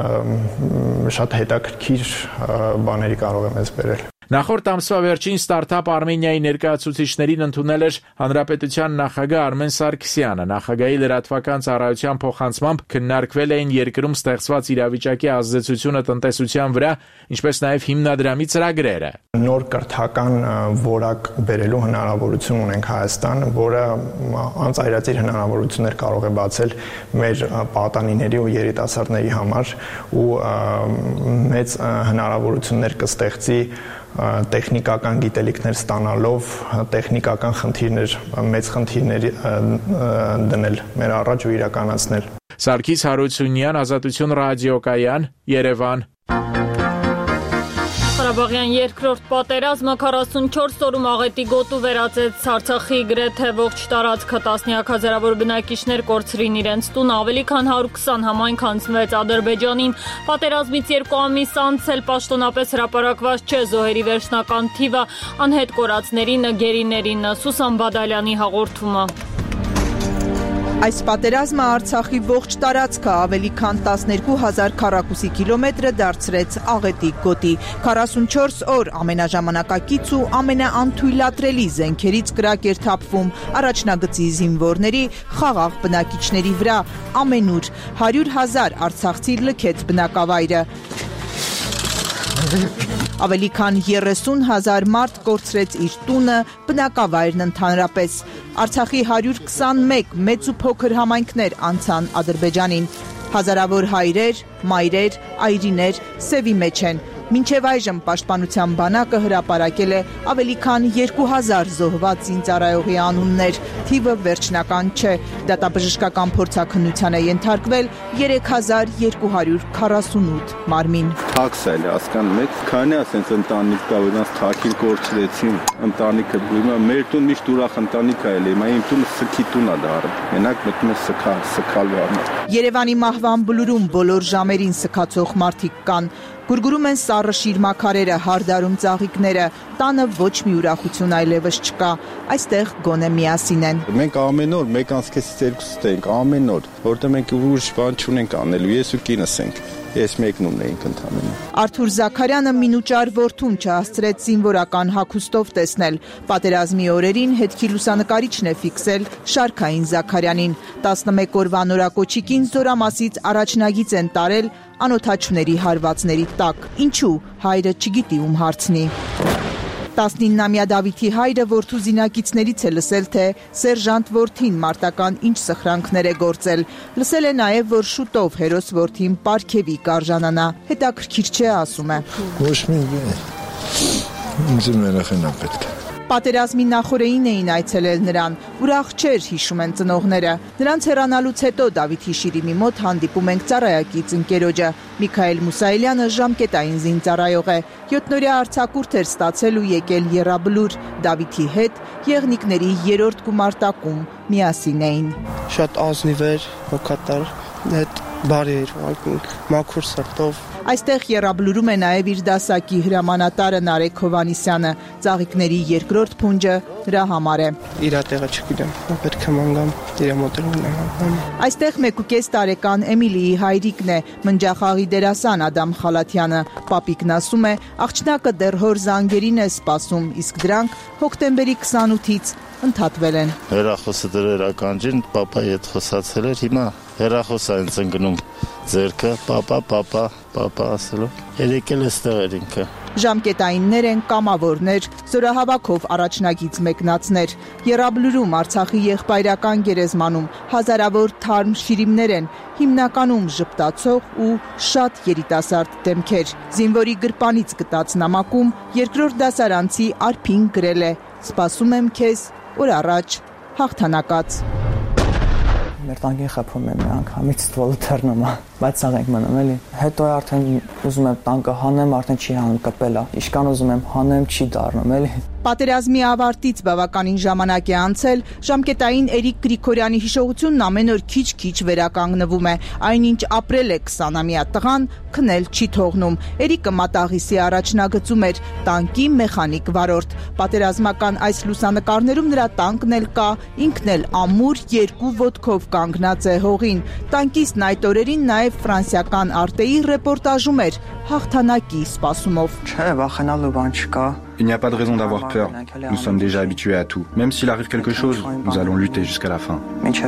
շատ հետաքրքիր բաների կարող է մեզ բերել։ Նախորդ ամսվա վերջին ստարտափ Արմենիայի ներկայացուցիչներին ընդունել էր Հանրապետության նախագահ Արմեն Սարգսյանը։ Նախագահի լրատվական ծառայության փոխանցմամբ քննարկվել էին երկրում ստեղծված իրավիճակի ազդեցությունը տնտեսության վրա, ինչպես նաև հիմնադրամի ծրագրերը։ Նոր կրթական որակ բերելու հնարավորություն ունենք Հայաստան, որը անծայրածիր հնարավորություններ կարող է բացել մեր պատանիների ու երիտասարդների համար ու մեծ հնարավորություններ կստեղծի տեխնիկական գիտելիքներ ստանալով, տեխնիկական խնդիրներ, մեծ խնդիրներ դնել մեր առաջ ու իրականացնել։ Սարգիս Հարությունյան, Ազատություն ռադիոկայան, Երևան։ Ղարաբաղյան երկրորդ պատերազմը քառասունչորս օրում աղետի գոտու վերածեց Արցախի գրեթե ողջ տարածքը, տասնյակ հազարավոր բնակիչներ կորցրին իրենց տուն, ավելի քան հարյուր քսան համայնք հանձնվեց Ադրբեջանին։ Պատերազմից երկու ամիս անց էլ պաշտոնապես հրապարակված չէ զոհերի վերջնական թիվը, անհետ կորածներին, գերիներին։ Սուսան Բադալյանի հաղորդումը։ Այս պատերազմը Արցախի ողջ տարածքը ավելի քան տասներկու հազար քառակուսի կիլոմետրը դարձրեց աղետի գոտի։ քառասունչորս օր ամենաժամանակակից ու ամենաանթույլատրելի զենքերից կրակ էր թափվում առաջնագծի զինվորների, խաղաղ բնակիչների վրա, ամենուր հարյուր հազար արցախցի լքեց բնակավայրը։ Ավելի քան երեսուն հազար մարդ կորցրեց իր տունը, բնակավայրն ընդհանրապես։ Արցախի հարյուր քսանմեկ մեծ ու փոքր համայնքներ անցան Ադրբեջանին։ Հազարավոր հայրեր, մայրեր, այրիներ սևի մեջ են։ Մինչև այժմ պաշտպանության բանակը հրապարակել է ավելի քան երկու հազար զոհված զինծառայողի անուններ, թիվը վերջնական չէ։ Դատաբժշկական փորձաքննության է ենթարկվել երեք հազար երկու հարյուր քառասունութ մարմին։ Թաքսել է հասկանում եք, քանի ասենց ընտանիք կա, որոնց թաքին կորցրեցին, ընտանիքը բույմա, մեր տուն միշտ ուրախ ընտանիք է ելի, հիմա իմ տունը սքի տուն է դառել։ Մենակ մտնում է սքա, սքալու համար։ Երևանի մահվան բլուրում բոլոր ժամերին սքացող մարդիկ կան։ Գուրգուրում են սառը շիրմաքարերը, հարդարում ծաղիկները, տանը ոչ մի ուրախություն այլևս չկա, այստեղ գոնե միասին են։ Մենք ամեն օր մեկ անցքեսից երկուստ ենք, ամեն օր, որտեղ մենք ուրիշ բան չունենք անելու, ես ու կինս ենք, ես մեկնում էինք ընդամենը։ Արթուր Զաքարյանը մինուճար որդուն չհասցրեց զինվորական հագուստով տեսնել։ Պատերազմի օրերին հետքի լուսանկարիչն է ֆիքսել Շարքային Զաքարյանին։ տասնմեկ օրվա նորակոչիկին Զորամասից առաջնագիծ են տարել անօթաչուների հարվածների տակ։ Ինչու, հայրը չգիտի ում հարցնի։ տասնիննամյա Դավիթի հայրը որդու զինակիցներից է լսել, թե սերժանտ որդին մարտական ինչ սխրանքներ է գործել։ Լսել է նաև, որ շուտով հերոս որդին պարգևի կարժանանա։ Հետաքրքիր չէ, ասում է։ Ոչ մի ինձ երեխան է պետք։ Պատերազմի նախօրեին էին այցելել նրան, ուրախ չէր, հիշում են ծնողները։ Նրանց հեռանալուց հետո Դավիթի շիրիմի մոտ հանդիպում ենք ծառայակից ընկերոջը։ Միքայել Մուսայելյանը ժամկետային զինծառայող է։ Յոթնօրյա արձակուրդ էր ստացել ու եկել Եռաբլուր։ Դավիթի հետ եղնիկների երրորդ գումարտակում միասին էին։ Շատ ազնիվ էր, հոգատար, հետ բարի էր, մաքուր սրտով։ Այստեղ Եռաբլուրում է նաև իր դասակի հրամանատարը Նարեկ Հովանիսյանը, ծաղիկների երկրորդ փունջը նրա համար է։ Իր տեղը չգիտեմ, պետք է մանգամ իր մոդելն։ Այստեղ մեկուկես տարեկան Էմիլիի հայրիկն է, մնջախաղի դերասան Ադամ Խալաթյանը։ Պապիկն ասում է, աղջնակը դեռ հոր զանգերին է սպասում, իսկ դրանք հոկտեմբերի քսանութից ընդհատվել են։ Հեռախոսը դրել ականջին, պապայի հետ խոսացել էր, հիմա հեռախոս է ինձ ընկնում ձերքը, պապա, պապա, պապա ասելով, երեկել էստեղ էր ինքը։ Ժամկետայիններ են, կամավորներ, զորահավաքով առաջնագիծ մեկնածներ։ Եռաբլուրում, Արցախի եղբայրական գերեզմանում հազարավոր թարմ շիրիմներ են, հիմնականում ժպտացող ու շատ երիտասարդ դեմքեր։ Զինվորի գրպանից գտած նամակում երկրորդ դասարանցի Արփին գրել է. «Սպասում եմ քեզ, օր առաջ, հաղթանակած»։ Մեր տանկին խփում եմ մի անգամից ստվոլը թռնում է, բայց սաղ ենք մնում էլի։ Հետո արդեն ուզում եմ տանկը հանեմ, արդեն չի հանում, կպել է։ Իշքան ուզում եմ հանեմ, չի դառնում էլի։ Պատերազմի ավարտից բավականին ժամանակ է անցել, ժամկետային Էրիկ Գրիգորյանի հիշողությունն ամեն օր քիչ-քիչ վերականգնվում է։ Այնինչ ապրել է քսանամյա տղան, քնել չի թողնում։ Էրիկը մատաղիսի առաջնագծում էր, տանկի մեխանիկ վարորդ։ Պատերազմական այս լուսանկարներում նրա տանկն էլ կա, ինքն էլ ամուր երկու ոտքով կանգնած է հողին։ Տանկիստն այդ օրերին նաև ֆրանսիական Արտեի ռեպորտաժում էր հաղթանակի սպասումով։ Չէ, վախենալու բան չկա։ Il n'y a pas de raison d'avoir peur. Nous sommes déjà habitués à tout. Même s'il arrive quelque chose, nous allons lutter jusqu'à la fin.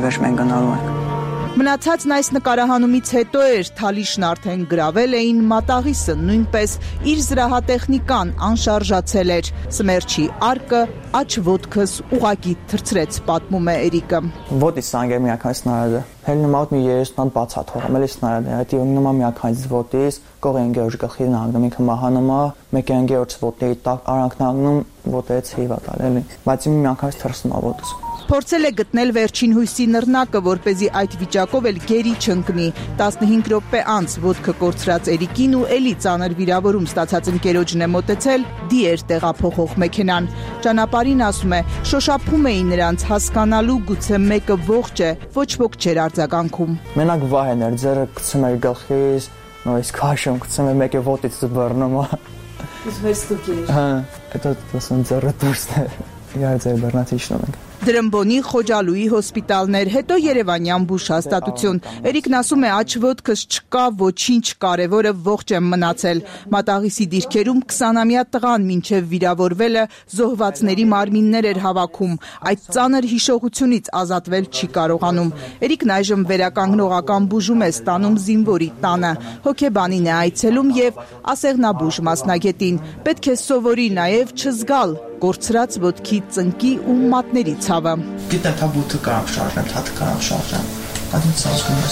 Մնացածն այս նկարահանումից հետո էր, Թալիշն արդեն գրավել էին, մատաղիսը նույնպես, իր զրահատեխնիկան անշարժացել էր, Սմերչի արկը աջ ոտքս ուղակի թրցրեց, պատմում է Էրիկը։ Ոտի սանգեր միակայից նարադը, հել նմատ մի երեսնան բաց հա թողում, էլիս նարադը, հետի նմա միակայից ոտից, կող են գերոջ գլխի նագնում, ինքը մահանումա, մեկ են գերոջ ոտների տակ արանք նագնում, ոտեց հիվատ ալ, էլի, բայց իմ միակայից թրսնում ա ոտս։ Փորձել է գտնել վերջին հույսի նռնակը, որպեսզի այդ վիճակով էլ գերի չընկնի։ տասնհինգ րոպե անց ոտքը կորցրած Էրիկին ու էլի ծանր վիրավորում ստացած ընկերոջն է մոտեցել դիեր տեղափոխող մեքենան։ Ճանապարհին, ասում է, շոշափում էին նրանց, հասկանալու գուցե մեկը ողջ է, ոչ ոք չէր արձագանքում։ Մենակ վահեն էր, ձեռը գցում էր գլխից, նույնիսկ քաշում գցում էր, մեկը ոտից բռնում է։ Իսկ վերստուկ էր։ Հա, հետո դասում ձեռը դուրս էր։ Իհարկե ձեր բռնած իջնում ենք։ Դրմբոնի, Խոջալուի հոսպիտալներ, հետո Երևանյան բուժ հաստատություն։ Էրիկն ասում է, աջ ոտքս չկա, ոչինչ, կարևորը ողջ եմ մնացել։ Մատաղիսի դիրքերում քսանամյա տղան մինչև վիրավորվելը զոհվածների մարմիններ էր հավաքում։ Այդ ծանր հիշողությունից ազատվել չի կարողանում։ Էրիկն այժմ վերականգնողական բուժում է ստանում զինվորի տանը։ Հոգեբանին է այցելում եւ ասեղնաբուժ մասնագետին։ Պետք է սովորի նաեւ չզգալ կորցրած ոտքի ծնկի ու մատների ցավը։ Գիտեմ, թե բութը կարող շարժեմ, թաթը կարող շարժեմ։ Այդ ինձ ասում ես։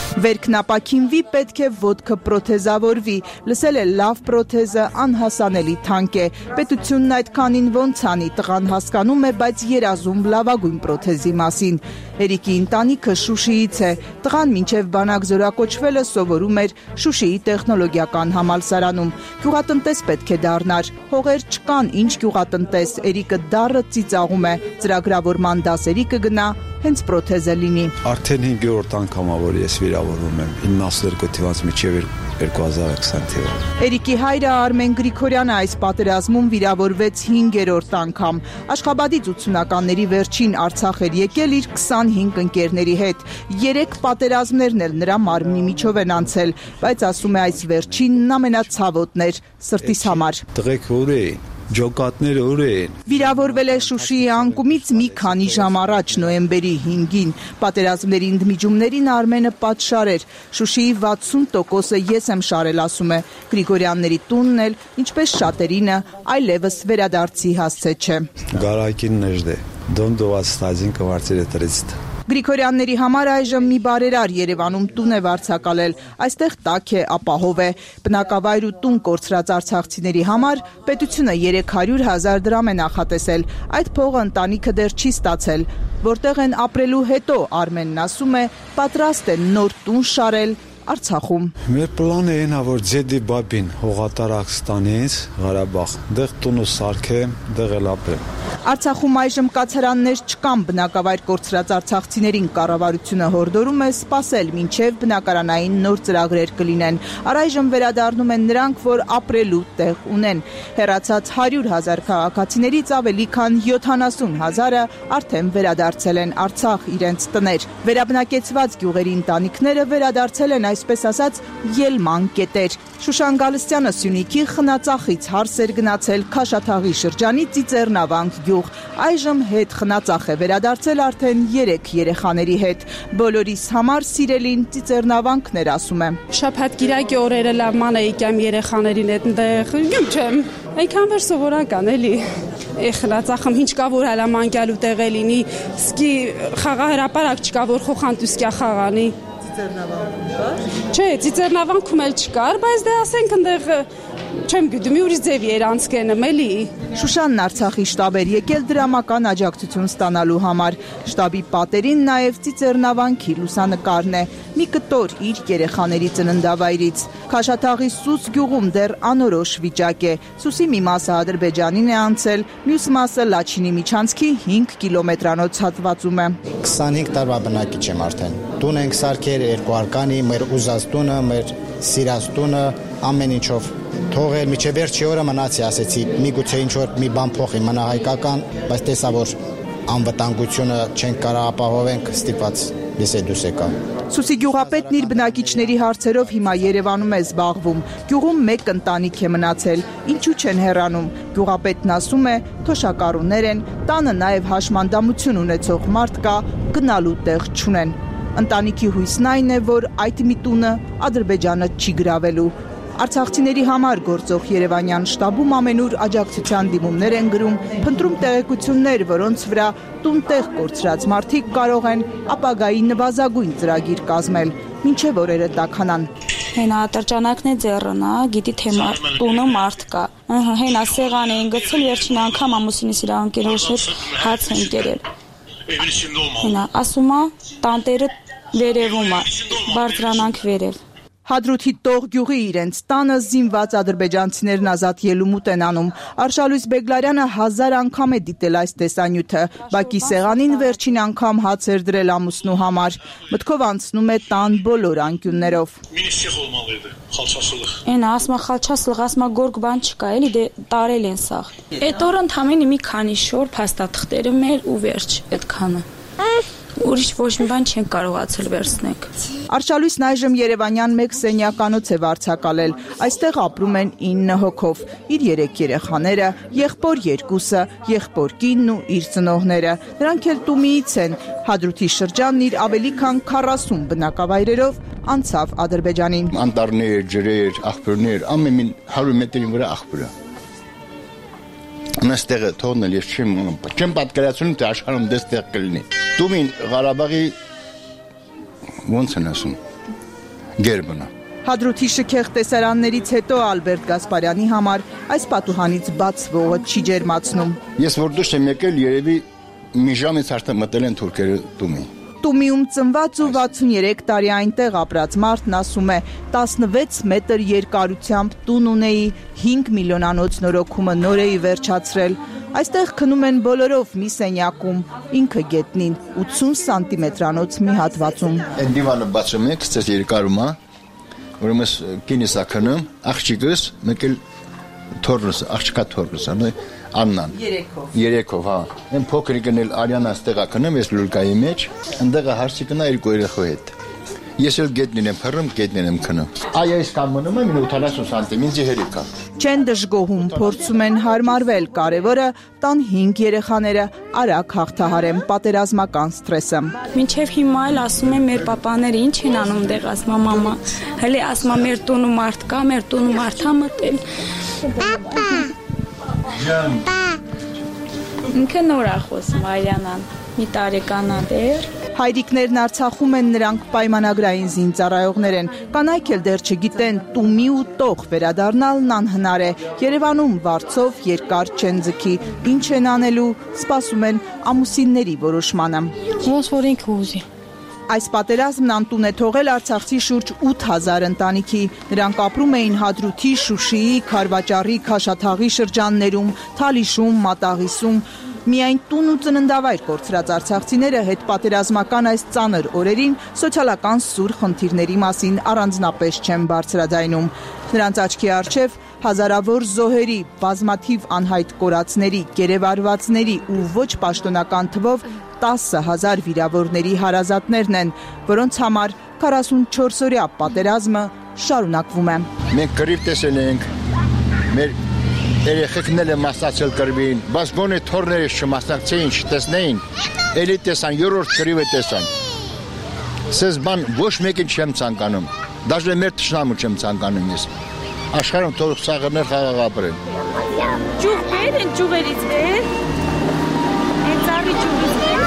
Վերքն ապաքինվի, պետք է ոտքը պրոթեզավորվի, լսել է լավ պրոթեզը անհասանելի թանկ է, պետությունն այդքանին ոնց անի, տղան հասկանում է, բայց երազում լավագույն պրոթեզի մասին։ Էրիկի ընտանիքը Շուշիից է, տղան մինչև բանակ զորակոչվելը սովորում էր Շուշիի տեխնոլոգիական համալսարանում, գյուղատնտես պետք է դառնար, հողեր չկան, ինչ գյուղատնտես, Էրիկը դառը ծիծաղում է, ծրագրավորման դասերի կգնա, հենց պրոթեզը լինի։ Արդեն հինգերորդ անգամ ա, որ ես վիրավորվում եմ, իննասուներկու թվականից մինչև երկու հազար քսան թվականը։ Էրիկի հայրը Արմեն Գրիգորյանը այս պատերազմում վիրավորվեց հինգերորդ անգամ։ Աշխաբադից ութսունականների վերջին Արցախ էր եկել իր քսանհինգ ընկերների հետ։ Երեք պատերազմներն էլ նրա մարմնի միջով են անցել, բայց ասում է այս վերջինն ամենացավոտն էր սրտիս համար։ Տղեկ որ էին, ջոկատները ուր են։ Վիրավորվել է Շուշիի անկումից մի քանի ժամ առաջ նոյեմբերի հինգին։ Պատերազմների ընդմիջումներին Արմենը պատշար էր։ Շուշիի վաթսուն տոկոսը ես եմ շարել, ասում է։ Գրիգորյանների տունն էլ, ինչպես շատերինը, այլևս վերադարձի հասցե չէ։ Գարակին նժդե, դոն դոված ստազին կվարձել է տրիցտ։ Գրիգորյանների համար այժմ մի բարերար Երևանում տուն է վարձակալել, այստեղ տաք է, ապահով է։ Բնակավայր ու տուն կորցրած արցախցիների համար պետությունը երեք հարյուր հազար դրամ է նախատեսել, այդ փողը ընտանիքը դեռ չի ստացել, որտեղ են ապրելու հետո, Արմենն ասում է, պատրաստ է նոր տուն շարել Արցախում։ Մեր պլանը այն է, որ ձեդի բաբին հողատարակ ստանից Ղարաբաղ, դեղ տունը սարքեմ, դեղ էլ ապրեմ։ Արցախում այժմ կացարաններ չկան, բնակավայր կորցրած արցախցիներին կառավարությունը հորդորում է սպասել, մինչև բնակարանային նոր ծրագրեր կլինեն։ Առայժմ վերադառնում են նրանք, որ ապրելու տեղ ունեն։ Հեռացած հարյուր հազար քաղաքացիներից ավելի քան յոթանասուն հազարը արդեն վերադարձել են Արցախ իրենց տներ։ Վերաբնակեցված գյուղերի ընտանիքները վերադարձել են, այսպես ասած, ելման կետեր։ Շուշան Գալստյանը Սյունիքի Խնածախից հարս էր գնացել Քաշաթաղի շրջանի Ծիծեռնավանք գյուղ։ Այժմ հետ խնածախ է վերադարձել արդեն երեք երեխաների հետ։ Բոլորիս համար սիրելին Ծիծեռնավանքն էր, ասում է։ Շաբաթ կիրակի օրերը լավ ման էի կամ երեխաներին հետ այնտեղ, գյուղ չեմ։ Այնքան վեր սովորական էլի։ Է խնածախում ինչ կա որ հալա մանկյալու տեղ է լինի, սկի խաղահրապարակ չկա որ խոխանտուսկյա խաղանի։ Չէ, Ծիծեռնավանքում էլ չկար, բայց դե ասենք այնտեղ չեմ գիտում, ուրիշ ձևի էր անցկենում էլի։ Շուշանն Արցախի շտաբ էր եկել դրամական աջակցություն ստանալու համար։ Շտաբի պատերին նաև Ծիծեռնավանքի լուսանկարն է, մի կտոր իր երեխաների ծննդավայրից։ Քաշաթաղի Սուս գյուղում դեռ անորոշ վիճակ է։ Սուսի մի մասը Ադրբեջանին է անցել, մյուս մասը Լաչինի միջանցքի հինգ կիլոմետրանոց հատվածում է։ քսանհինգ տարվա բնակիչ եմ արդեն։ Տուն ենք սարքել, երկու արկանի, մեր ուզած տունը, մեր սիրած տունը, ամեն ինչով թողել, միջև վերջի օրը մնացի, ասեցի, միգուցե ինչ-որ մի բան փոխի, մնա հայկական, բայց տեսա, որ անվտանգությունը չենք կարող ապահովենք, ստիպված դեսե դուս եկա։ Սուսի գյուղապետն իր բնակիչների հարցերով հիմա Երևանում է զբաղվում։ Գյուղում մեկ ընտանիք է մնացել, ինչու չեն հեռանում։ Գյուղապետն ասում է, թոշակառուներ են, տանը նաև հաշմանդամություն ունեցող մարդ կա, գնալու տեղ չունեն։ Ընտանիքի հույսն այն է, որ այդ միտունը Ադրբեջանը չի գրավելու։ Արցախցիների համար գործող Երևանյան շտաբում ամենուր աջակցության դիմումներ են գրում, փնտրում տեղեկություններ, որոնց վրա տուն-տեղ կորցրած մարդիկ կարող են ապագայի նվազագույն ծրագիր կազմել, մինչև օրերը տաքանան։ Հենա ատրճանակն է ձեռնա, գիտի թե տունը մարդ կա։ Հենա սեղան էին գցել, վերջին անգամ ամուսինիս իր անկերոջ հետ հաց են կերել։ Հենա ասումա տանտերը վերևում է, բարձրանանք վերև։ Հադրութի Տող գյուղի իրենց տանը զինված ադրբեջանցիներն ազատ ելումուտ են անում։ Արշալույս Բեգլարյանը հազար անգամ է դիտել այս տեսանյութը։ Բակի սեղանին վերջին անգամ հաց էր դրել ամուսնու համար։ Մտքով անցնում է տան բոլոր անկյուններով։ Էն ասма խալչասլղ, ասma գորգ բան չկա, էլի դե տարել են սաղ։ Այդ օրը ընդամենը մի քանի շոր փաստաթղթերը մեր ու վերջ այդքանը։ Ուրիշ ոչ մի բան չեն կարողացել վերցնենք։ Արշալույսն այժմ Երևանյան մեկ սենյականոց է վարձակալել։ Այստեղ ապրում են ինը հոգով։ Իր երեք երեխաները, եղբոր երկուսը, եղբոր կինն ու իր ծնողները։ Նրանք էլ Տումիից են։ Հադրութի շրջանն իր ավելի քան քառասուն բնակավայրերով անցավ Ադրբեջանին։ Անտառներ, ջրեր, աղբյուրներ, ամեն հարյուր մետրի վրա աղբյուր է։ Անստեղը թողնել ես չեմ ունում, չեմ պատկերացնում, թե աշխարհում դες տեղ կլինի։ Տումին Ղարաբաղի ոնց են ասում, գերբնա։ Հադրութի շքեղ տեսարաններից հետո Ալբերտ Գասպարյանի համար այս պատուհանից բացվողը չի ջերմացնում։ Ես որ դուրս եմ եկել, երևի մի ժամից արդեն մտել են թուրքերը տումի։ Տումիում ծնված ու վաթսուներեք տարի այնտեղ ապրած մարդն ասում է, տասնվեց մետր երկարությամբ տուն ունեի, հինգ միլիոնանոց նորոգումը նոր էի վերջացրել։ Այստեղ քնում են բոլորով մի սենյակում, ինքը գետնին, ութսուն սանտիմետրանոց մի հատվածում։ Այն դիվանը բացում եք, ցես երկարում է, ուրեմն կինիս ակնում, աղջիկս, մեկ էլ թորնս, աղջկա թորնս, անո Աննան։ Երեքով։ Երեքով, հա։ Այն փոքրիկն էլ Արիանա ստեղա կնում, ես լուլկայի մեջ, ընդեղը հարսիկնա երկու երեխու հետ։ Ես էլ գետնին եմ փռում, գետնին եմ քնում։ Այ այս կամ մնում է ութանասուն սանտիմ, ինձ հերիքա։ Չեն դժգոհում, փորձում են հարմարվել, կարևորը տան հինգ երեխաները արագ հաղթահարեն պատերազմական սթրեսը։ Մինչև հիմա էլ ասում են մեր պապաները ինչ են անում դեղ, ասում է մամա։ Հələ ասում է մեր տունը մարդ կա, մեր տունը մարդ ա մտել։ Պապա։ Ինքը նոր է խոսում Արյանան, մի տարեկան է դեռ։ Հայրիկներն Արցախում են, նրանք պայմանագրային զինծառայողներ են, կանայք էլ դեռ չգիտեն, տումի ու տող վերադառնալն անհնար է։ Երևանում վարձով երկար չեն ձգի, ինչ են անելու, սպասում են ամուսինների որոշմանը։ Ոնց որ ինքը ուզի։ Այս պատերազմն անտուն է թողել Արցախցի շուրջ ութ հազար ընտանիքի։ Նրանք ապրում էին Հադրութի, Շուշիի, Քարվաճառի, Քաշաթաղի շրջաններում, Թալիշում, Մատաղիսում։ Միայն տուն ու ծննդավայր կորցրած արցախցիները հետպատերազմական այս ծանր օրերին սոցիալական սուր խնդիրների մասին առանձնապես չեն բարձրաձայնում։ Նրանց աչքի առջև հազարավոր զոհերի, բազմաթիվ անհայտ կորածների, գերեվարվածների ու ոչ պաշտոնական թվով տասը հազար վիրավորների հարազատներն են, որոնց համար քառասունչորսօրյա պատերազմը շարունակվում է։ Մենք կռիվ տեսել ենք, մեր երեխեքները մասնակցել կռվին, բայց գոնե թորները չմասնակցեին, չտեսնեին, էլի տեսան, երրորդ կռիվը տեսան։ Սես բան ոչ մեկին չեմ ցանկանում, դաժե մեր թշնամու չեմ ցանկանում ես։ Աշխարհում թող սաղերներ խաղաղ ապրեն։ Ճուղեր են, ճուղերից վեր։ Են ծառի ճուղից վեր։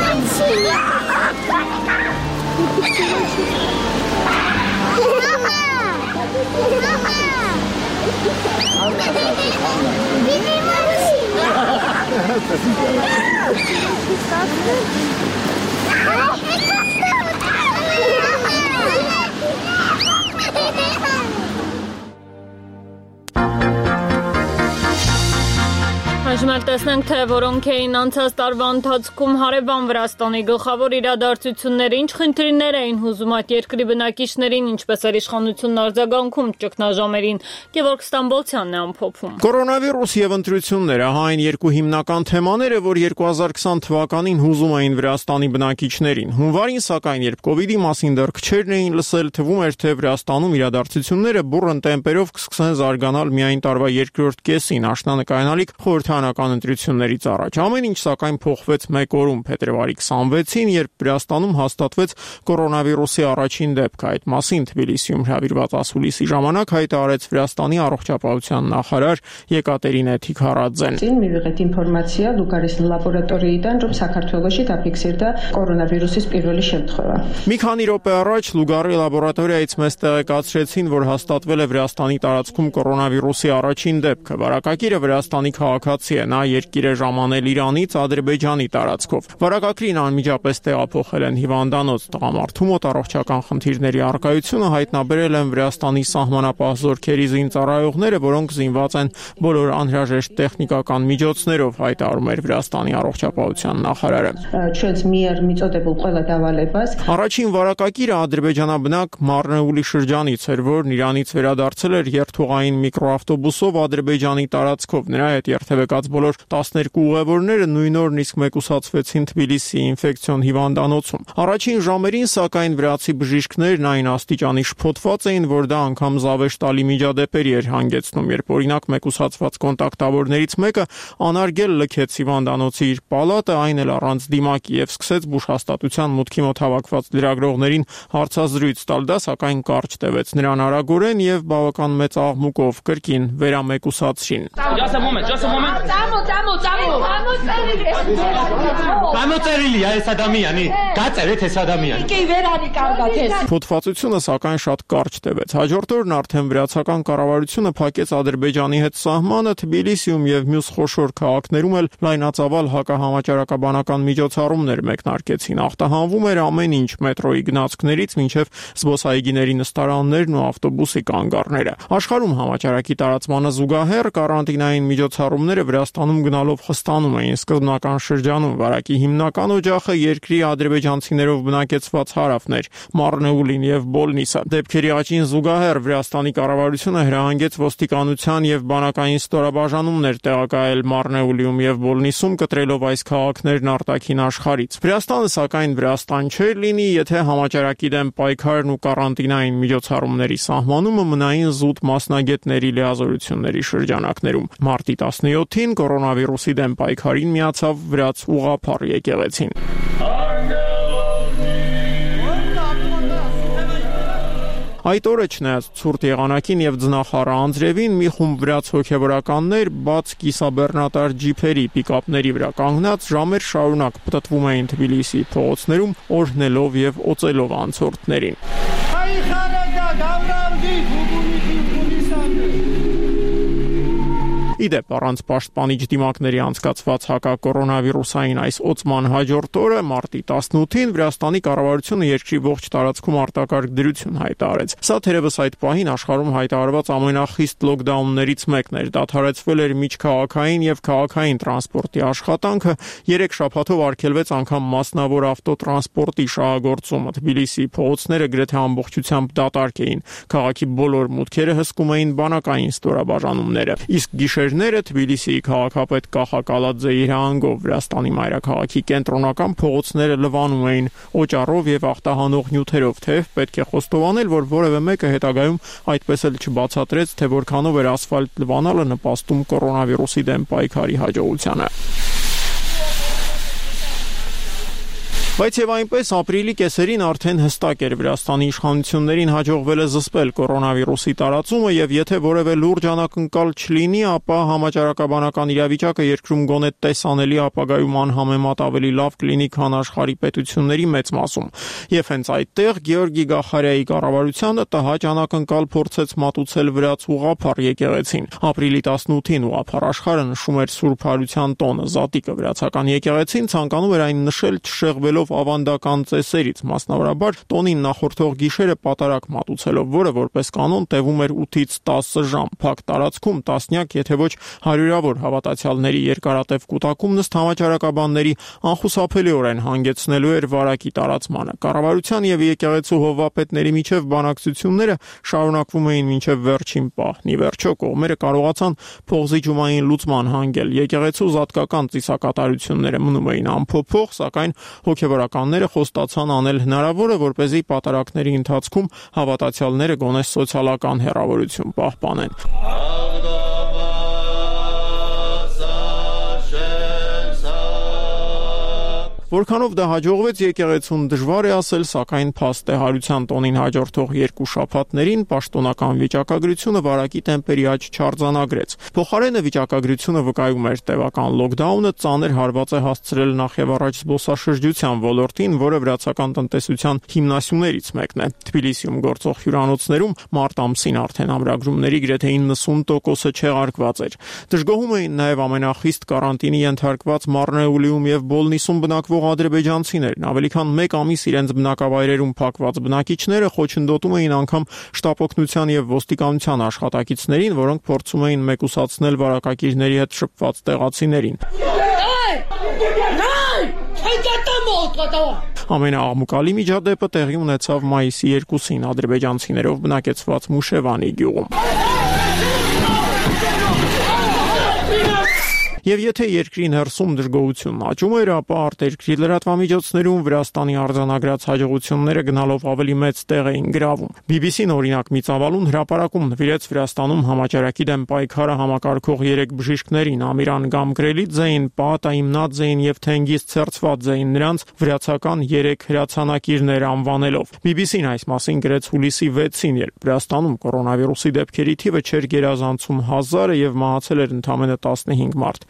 Այժմ տեսնենք, թե որոնք էին անցած տարվա ընթացքում հարևան Վրաստանի գլխավոր իրադարձությունները, ինչ խնդիրներ էին հուզում այդ երկրի բնակիչներին, ինչպես էր իշխանությունն արձագանքում ճգնաժամերին։ Գևորգ Ստամբոլցյանն է ամփոփում։ Կորոնավիրուս եւ ընտրությունները հա այն երկու հիմնական թեմաները, որ երկու հազար քսան թվականին հուզում էին Վրաստանի բնակիչներին։ Հունվարին, սակայն, երբ կովիդի մասին դեռ քչերն էին լսել, թվում էր, թե Վրաստանում իրադարձությունները բուռն տեմպերով կսկսեն զարգանալ միայն տարվա երկրորդ կեսին, աշնանկայանալիք խորհրդարանական ընտրություններից առաջ։ Ամեն ինչ սակայն փոխվեց մեկ օրում, փետրվարի քսանվեցին, երբ Վրաստանում հաստատվեց կորոնավիրուսի առաջին դեպքը։ Այդ մասին Թբիլիսիում հրավիրված ասուլիսի ժամանակ հայտարարեց Վրաստանի առողջապահության նախարար Եկատերինա Թիքարաձեն։ Միվեղետ ինֆորմացիա Լուկարիս լաբորատորիიდან, რომ საქართველოში դափիքսիրდა կորոնավիրուսის პირველი შემთხვევა։ Մի քանի րոպե առաջ Լուգարի լաբորատորիայից մեզ տեղեկացրեցին, որ հաստատվել է Վրաստանի տարածքում կորոնավիրուսի առաջին դեպքը։ Վարակագիրը Վրաստանի քաղաքացի է, նա երկիր է ժամանել Իրանից Ադրբեջանի տարածքով։ Վարակագրին անմիջապես տեղափոխել են հիվանդանոց, տղամարդու մոտ առողջական խնդիրների առկայությունը հայտնաբերել են Վրաստանի սահմանապահ զորքերի զինծառայողները, որոնք զինված են բոլոր անհրաժեշտ տեխնիկական միջոցներով, հայտարարում էր Վրաստանի առողջապահության նախարարը։ Ჩვენს მიერ მიწოდებულ ყველა დავალებას Առաջին վարակագիրը ադրբեջանաբնակ Մարնեուլի շրջանից էր, որն Իրանից վերադարձել էր երթուղային միկրոավտոբուսով Ադրբեջանի տարածքով։ Նրա հետ երթևեկած բոլոր տասներկու ուղևորները նույն օրն իսկ մեկուսացվեցին Թբիլիսիի ինֆեկցիոն հիվանդանոցում։ Առաջին ժամերին, սակայն, վրացի բժիշկներն այն աստիճանի շփոթված էին, որ դա անգամ զավեշտալի միջադեպերի էր հանգեցնում, երբ օրինակ մեկուսացված կոնտակտավորներից մեկը անարգել լքեց հիվանդանոցի իր պալատը, այն էլ առանց դիմակի, եւ սկսեց բուժհաստատության մուտքի մոտ հավաքված լրագրողներին հարցազրույց տալ։ Դա սակայն կարճ տևեց, նրան արագորեն եւ բավական մեծ աղմուկով կրկին վերամեկուսացրին։ Just a moment, just a moment. Ծամո, ծամո, ծամո։ Ծամոწერիլի այս Ադամյանի։ Գացերეთ այս Ադամյանի։ Կի վերանի կարգացես։ Փոթվածությունը սակայն շատ կարճ տևեց։ Հաջորդ օրն արդեն վրացական կառավարությունը փակեց Ադրբեջանի հետ սահմանը, Թբիլիսիում եւ մյուս խոշոր քաղաքներում էլ լայնածավալ հակահամաճարակաբանական միջոցառումներ մեկնարկեցին։ Ախտահանվում էր ամեն ինչ՝ մետրոյի գնացքներից մինչև զբոսայգիների նստարաններն ու ավտոբուսի կանգառները։ Աշխարհում համաճարակի տարածմանը զուգահեռ կարանտինային միջոցառումները Վրաստանում գնալով խստանում էին սկզբնական շրջանում։ Վարակի հիմնական օջախը երկրի ադրբեջանցիներով բնակեցված հարավն էր՝ Մարնեուլին եւ Բոլնիսը։ Դեպքերի աճին զուգահեռ Վրաստանի կառավարությունը հրահանգեց ոստիկանության եւ բանակային ստորաբաժանումներ տեղակայել Մարնեուլիում եւ Բոլնիսում, կտրելով այս քաղաքներն արտաքին աշխարհից։ Վրաստանը սակայն Վրաստան չէր լինի, եթե համաճարակի դեմ պայքարն ու կարանտինային միջոցառումների սահմանումը մնային զուտ մասնագետների լիազորությունների շրջանակներում։ Մարտի տասնյոթին կորոնավիրուսի դեմ պայքարին միացավ վրաց ուղղափառ եկեղեցին։ Այդ օրը չնայած ցուրտ եղանակին եւ ձնախառը անձրևին մի խումբ վրաց հոգեվորականներ բաց կիսաբեռնատար ջիփերի պիկապների վրա կանգնած ժամեր շարունակ պտտվում էին Թբիլիսի փողոցներում, օրհնելով եւ օծելով անցորդներին։ Իդեպ առանց պաշտպանիչ դիմակների անցկացված հակակորոնավիրուսային այս օծման հաջորդ օրը մարտի տասնութին Վրաստանի կառավարությունը երկրի ողջ տարածքում արտակարգ դրություն հայտարարեց։ Սա թերևս այդ պահին աշխարհում հայտարարված ամենախիստ լոկդաուններից մեկն էր։ Դադարեցվել էր միջքաղաքային եւ քաղաքային տրանսպորտի աշխատանքը, երեք շաբաթով արգելվեց անգամ մասնավոր ավտոտրանսպորտի շահագործումը։ Թբիլիսի փողոցները գրեթե ամբողջությամբ դատարկ էին։ Քաղաքի բոլոր մուտքերը հսկում էին բանակային ստորաբաժանումները։ Իսկ գիշեր Թբիլիսիի քաղաքապետ Կախա Կալաձեի հրահանգով Վրաստանի մայրաքաղաքի կենտրոնական փողոցները լվանում էին օճառով եւ ախտահանող նյութերով, թեև պետք է խոստովանել, որ որևէ մեկը հետագայում այդպես էլ չբացատրեց, թե որքանով էր ասֆալտ լվանալը նպաստում կորոնավիրուսի դեմ պայքարի հաջողությանը։ Բայց եւ այնպես ապրիլի կեսերին արդեն հստակ էր Վրաստանի իշխանություններին հաջողվել է զսպել կորոնավիրուսի տարածումը եւ եթե որևէ լուրջ անակնկալ չլինի, ապա համաճարակաբանական իրավիճակը երկրում գոնե տեսանելի ապագայում անհամեմատ ավելի լավ կլինի, քան աշխարհի պետությունների մեծ մասում։ Եվ հենց այդտեղ Գեորգի Գախարյայի կառավարությունը տհաճ անակնկալ փորձեց մատուցել վրաց ուղղափառ եկեղեցին։ Ապրիլի տասնութին ուղղափառ աշխարհը նշում էր Սուրբ Հարության տոնը, Զատիկը վրացական եկեղեցին ցանկանում էր այն նշել չշեղվելով ավանդական ծեսերից, մասնավորաբար տոնին նախորդող գիշերը պատարակ մատուցելով, որը որպես կանոն տևում էր ութից տասը ժամ։ Փակ տարածքում տասնյակ, եթե ոչ հարյուրավոր հավատացյալների երկարատև կուտակումն ըստ համաճարակաբանների անխուսափելիորեն հանգեցնելու էր վարակի տարածմանը։ Կառավարության եւ եկեղեցու հովվապետների միջև բանակցությունները շարունակվում էին մինչև վերջին պահն։ Ի վերջո կողմերը կարողացան փողզիջումային լուծման հանգել։ Եկեղեցու զատկական ծիսակատարությունները մնում էին անփոփոխ, սակայն հոգեվորականները խոստացան անել հնարավորը, որպեսզի պատարակների ընթացքում հավատացյալները գոնե սոցիալական հեռավորություն պահպանեն։ Որքանով դա հաջողվեց եկեղեցուն դժվար է ասել, սակայն փաստ է հարության տոնին հաջորդող երկու շաբաթներին պաշտոնական վիճակագրությունը վարակի տեմպերի աճ չարձանագրեց։ Փոխարենը վիճակագրությունը վկայում էր տևական լոկդաունը ծանր հարված է հասցրել նախևառաջ զբոսաշրջության ոլորտին, որը վրացական տնտեսության հիմնասյուներից մեկն է։ Թբիլիսիում գործող հյուրանոցներում մարտ ամսին արդեն ամրագրումների գրեթե իննսուն տոկոսը չեղարկված էր։ Դժգոհում էին նաև ամենախիստ կարանտինի ենթարկված Մարնեուլիում եւ Բոլնիսում բնակվող ադրբեջանցիներն, ավելի քան մեկ ամիս իրենց բնակավայրերում փակված բնակիչները խոչընդոտում էին անգամ շտապօգնության եւ ոստիկանության աշխատակիցներին, որոնք փորձում էին մեկուսացնել վարակակիրների հետ շփված տեղացիներին։ Ամենաաղմուկալի միջադեպը տեղի ունեցավ մայիսի երկուսին ադրբեջանցիներով բնակեցված Մուշևանի գյուղում։ Եվ եթե երկրի ներսում դժգոհությունն աճում էր, ապա արտերկրի լրատվամիջոցներում Վրաստանի արձանագրած հաջողությունները գնալով ավելի մեծ տեղ էին գրավում։ բի բի սին օրինակ մի ծավալուն հրապարակում նվիրեց Վրաստանում համաճարակի դեմ պայքարը համակարգող երեք բժիշկներին՝ Ամիրան Գամգրելիձեին, Պաատա Իմնաձեին եւ Թենգիզ Ցերցվադզեին, նրանց վրացական երեք հրացանակիրներ անվանելով։ բի բի սին այս մասին գրեց հուլիսի վեցին, երբ Վրաստանում կորոնավիրուսի դեպքերի թիվը չէր գերազանցում հազարը եւ մահացել էր ընդամենը տասնհինգ մարդ։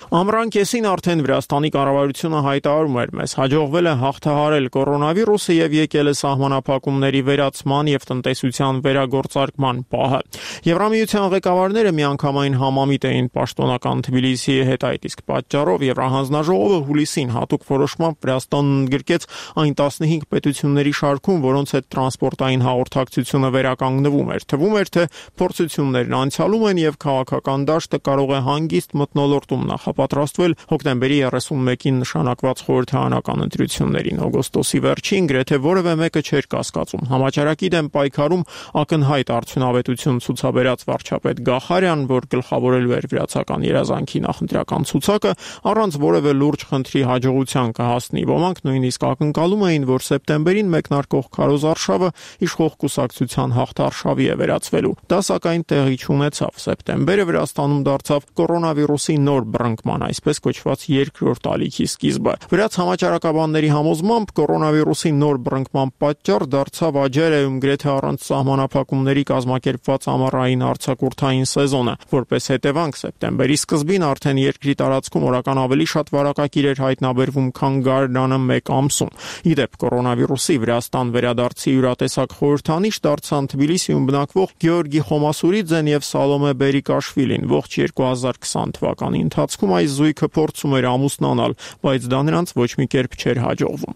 Ամռան կեսին արդեն Վրաստանի կառավարությունը հայտարարում էր, մեզ հաջողվել է հաղթահարել կորոնավիրուսը եւ եկել է սահմանափակումների վերացման եւ տնտեսության վերագործարկման պահը։ Եվրամիության ղեկավարները միանգամայն համամիտ էին պաշտոնական Թբիլիսիի հետ, այդ իսկ պատճառով Եվրահանձնաժողովը հուլիսին հատուկ որոշմամբ Վրաստանն ընդգրկեց այն տասնհինգ պետությունների շարքում, որոնց հետ տրանսպորտային հաղորդակցությունը վերականգնվում էր։ Թվում էր, թե փորձություններն անցյալում են եւ քաղաքական դաշտը կարող է հանգիստ մթնոլորտում նախապատրաստվել հոկտեմբերի երեսունմեկին նշանակված խորհրդարանական ընտրություններին։ Օգոստոսի վերջին գրեթե որևէ մեկը չէր կասկածում համաճարակի դեմ պայքարում ակնհայտ արդյունավետություն ցուցաբերած վարչապետ Գախարյան, որ գլխավորելու էր վրացական երազանքի նախընտրական ցուցակը, առանց որևէ լուրջ խնդրի հաջողության կհասնի։ Ոմանք նույնիսկ ակնկալում էին, որ սեպտեմբերին մեկնարկող քարոզարշավը իշխող կուսակցության հաղթարշավի է վերածվելու։ Դա սակայն տեղի չունեցավ։ Սեպտեմբերը Վրաստանում դարձավ կորոնավիրուսի նոր բռնկման, այսպես կոչված երկրորդ ալիքի սկիզբը։ Վրաց համաճարակաբանների համոզմամբ կորոնավիրուսի նոր բռնկման պատճառ դարձավ Աջերայում գրեթե առանց սահմանափակումների կազմակերպված ամառային արձակուրդային սեզոնը։ Որպես հետևանք սեպտեմբերի սկզբին արդեն երկրի տարածքում օրական ավելի շատ վարակագիր էր հայտնաբերվում, քան գարնանը մեկ ամսում։ Իդեպ կորոնավիրուսի Վրաստան վերադարձի յուրատեսակ խորհրդանիշ դարձան Թբիլիսիում բնակվող Գեորգի Խոմասուրիձեն եւ Սալոմե Բերիկաշվիլին։ Ողջ երկու հազար քսան թվականի ընթացքում այս զույգը փորձում էր ամուսնանալ, բայց դա նրանց ոչ մի կերպ չէր հաջողվում։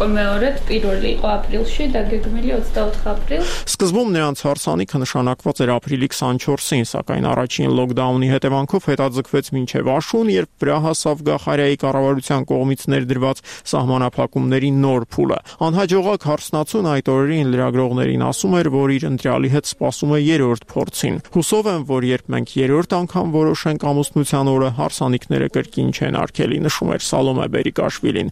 Սկզբում նրանց հարսանիքը նշանակված էր ապրիլի քսանչորսին, սակայն առաջին լոկդաունի հետևանքով հետաձգվեց մինչև աշուն, երբ վրա հասավ Գախարյայի կառավարության կողմից ներդրված սահմանափակումների նոր փուլը։ Անհաջողակ հարսնացուն այդ օրերին լրագրողներին ասում էր, որ իր ընտրյալի հետ սպասում է երրորդ փորձին։ Հուսով եմ, որ երբ մենք երրորդ անգամ որոշենք ամուսնության օրը, հարսանիքները կրկին չեն արկելի, նշում էր Սալոմե Բերիկաշվիլին։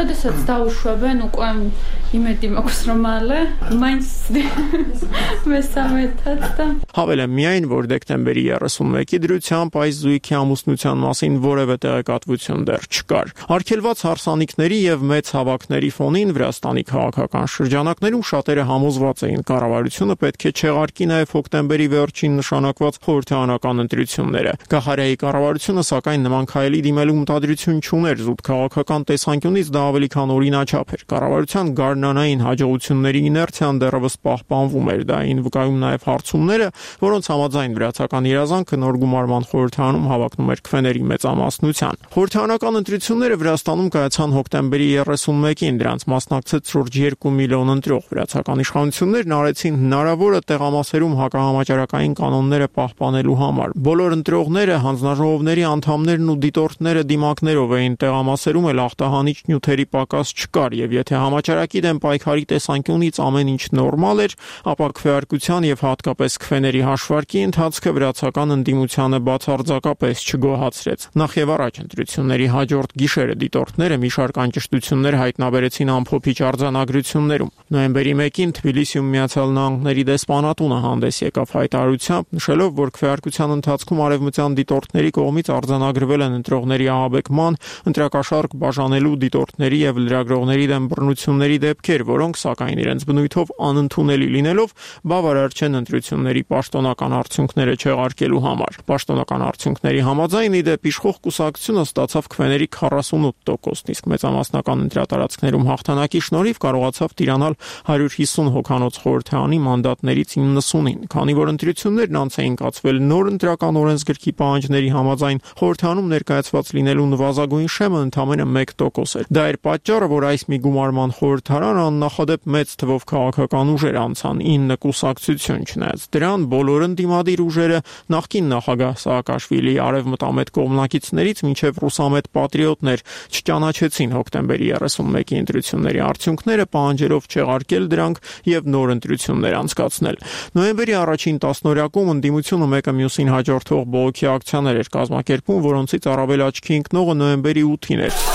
Հավելեմ միայն, որ դեկտեմբերի երեսունմեկի դրությամբ այս զույգի ամուսնության մասին որևէ տեղեկատվություն դեռ չկար։ Արգելված հարսանիքների եւ մեծ հավաքների ֆոնին Վրաստանի քաղաքական շրջանակներում շատերը համոզված էին, կառավարությունը պետք է չեղարկի նաեւ հոկտեմբերի վերջին նշանակված խորհրդարանական ընտրությունները։ Գախարյայի կառավարությունը սակայն նման քայլի դիմելու մտադրություն չուներ, զուտ քաղաքական տեսանկյունից դա ավելի քան օրինաչափ էր։ Կառավարության գարնանային հաջողությունների իներցիան դեռևս պահպանվում էր, դային վկայում նաեւ հարցումները, որոնց համաձայն վրացական երազանքը նոր գումարման խորհրդարանում հավակնում էր քվեների մեծամասնության։ Խորհրդարանական ընտրությունները Վրաստանում կայացան հոկտեմբերի երեսունմեկին, դրանց մասնակցեց շուրջ երկու միլիոն ընտրող։ Վրացական իշխանություններն արեցին հնարավորը տեղամասերում հակահամաճարակային կանոնները պահպանելու համար։ Բոլոր ընտրողները, հանձնաժողովների անդամներն ու դիտորդները դիմակներով էին տեղամասերում, էլ ախտահանիչ նյութերի պակաս չկար, եւ եթե համաճարակի դեմ պայքարի տեսանկյունից ամեն ինչ նորմալ էր, ապա քվեարկության եւ հատկապես քվեների հաշվարկի ընթացքը վրացական ընդդիմությանը բացարձակապես չգոհացրեց։ Նախ եւ առաջ ընտրությունների հաջորդ գիշերը դիտորդները մի շարք անճշտություններ հայտնաբերեցին ամփոփիչ արձանագրություններում։ Նոյեմբերի մեկին Թբիլիսիում Միացյալ Նահանգների դեսպանատունը հանդես եկավ հայտարարությամբ, նշելով, որ քվեարկության ընթացքում արևմտյան դիտորդների կողմից արձանագրվել են ընտրողների ահաբեկման, ընտրակաշառք բաժանելու, դիտորդների եւ լրագրողների դեմ բռնությունների դեպքեր, որոնք սակայն իրենց բնույթով անընդունելի լինելով բավարար չեն ընտրությունների պաշտոնական արդյունքները չեղարկելու համար։ Պաշտոնական արդյունքների համաձայն իդեպ իշխող կուսակցությունը ստացավ քվեների քառասունութ տոկոսն, իսկ մեծամասնական ընտրատարածքներում հաղթանակի շնորհիվ կարողացավ տիրանալ հարյուր հիսուն հոգանոց խորհրդարանի մանդատներից իննսունին։ Քանի որ ընտրություններն անց էին կացվել նոր ընտրական օրենսգրքի պահանջների համաձայն, խորհրդարանում ներկայացված լինելու նվազագույն շեմը ընդամենը մեկ տոկոս էր։ Դա էր պատճառը, որ այս մի գումարման խորհրդարան աննախադեպ մեծ թվով քաղաքական ուժեր անցան, ինը կուսակցություն, չնայած դրան բոլոր ընդդիմադիր ուժերը նախկին նախագահ Սաակաշվիլիի արևմտամետ կողմնակիցներից մինչև ռուսամետ պատրիոտներ չճանաչեցին հոկտեմբերի երեսունմեկի ընտրությունների արդյունքները, պահանջելով չեղարկել դրանք եւ նոր ընտրություններ անցկացնել։ Նոյեմբերի առաջին տասնօրյակում ընդդիմությունը մեկը մյուսին հաջորդող բողոքի ակցիաներ էր կազմակերպում, որոնցից առավել աչքի ընկնողը նոյեմբերի ութին էր։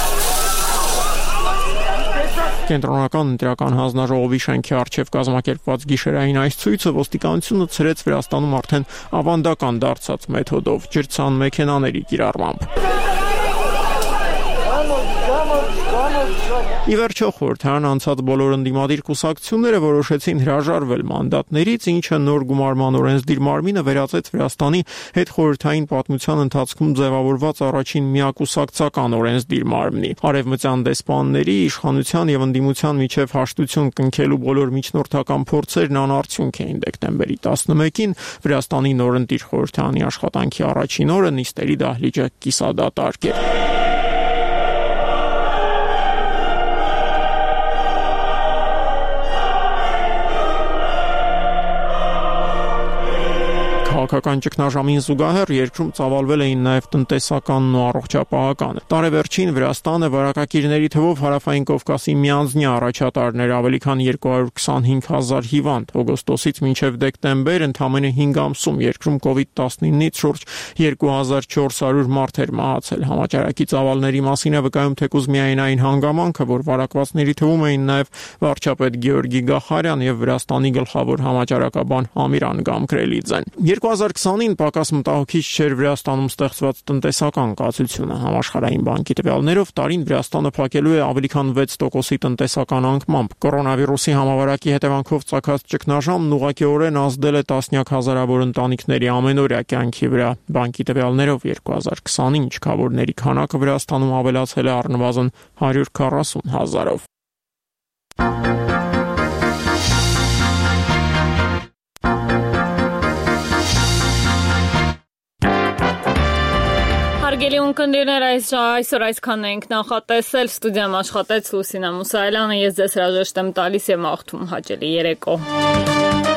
Կենտրոնական ընտրական հանձնաժողովի շենքի առջև կազմակերպված գիշերային այս ցույցը ոստիկանությունը ցրեց Վրաստանում արդեն ավանդական դարձած մեթոդով՝ ջրցան մեքենաների կիրառմամբ։ Ի վերջո խորհրդարան անցած բոլոր ընդդիմադիր կուսակցությունները որոշեցին հրաժարվել մանդատներից, ինչը նոր գումարման օրենսդիր մարմինը վերածեց Վրաստանի հետ խորհրդային պատմության ընթացքում ձևավորված առաջին միակուսակցական օրենսդիր մարմնի։ Արևմտյան դեսպանների, իշխանության եւ ընդդիմության միջև հաշտություն կնքելու բոլոր միջնորդական փորձերն անարդյունք էին դեկտեմբերի տասնմեկին Վրաստանի նորընտիր խորհրդարանի աշխատանքի առաջին օրը նիստերի դահլիճը կիսադատարկ էր։ Քաղաքական ճգնաժամին զուգահեռ երկրում ծավալվել էին նաև տնտեսականն ու առողջապահականը։ Տարեվերջին Վրաստանը վարակակիրների թվով Հարավային Կովկասի միանձնյա առաջատարներ ավելի քան երկու հարյուր քսանհինգ հազար հիվանդ։ Օգոստոսից մինչև դեկտեմբեր ընդամենը հինգ ամսում երկրում կովիդ տասնինից շուրջ երկու հազար չորս հարյուր մարդ էր մահացել։ Համաճարակի ծավալների մասին է վկայում թեկուզ միայն այն հանգամանքը, որ վարակվածների թվում էին նաև վարչապետ Գեորգի Գախարյան եւ Վրաստանի գլխավոր համաճարակաբան Ամիրան Գամկրելիձեն։ երկու հազար քսանին պակաս մտահոգիչ չէր Վրաստանում ստեղծված տնտեսական կացությունը։ Համաշխարհային բանկի տվյալներով տարին Վրաստանը փակելու է ավելի քան վեց տոկոսի տնտեսական անկմամբ։ Կորոնավիրուսի համավարակի հետևանքով ծագած ճգնաժամն ուղղակիորեն ազդել է տասնյակ հազարավոր ընտանիքների ամենօրյա կյանքի վրա։ Բանկի տվյալներով երկու հազար քսանին չքավորների քանակը Վրաստանում ավելացել է առնվազն հարյուր քառասուն հազարով։ Հարգելի ունկնդիրներ, այսօր այսքան ենք նախատեսել, ստուդիայում աշխատեց Լուսինա Մուսայելյանը, ես ձեզ հրաժեշտ եմ տալիս եւ մաղթում հաճելի երեկո։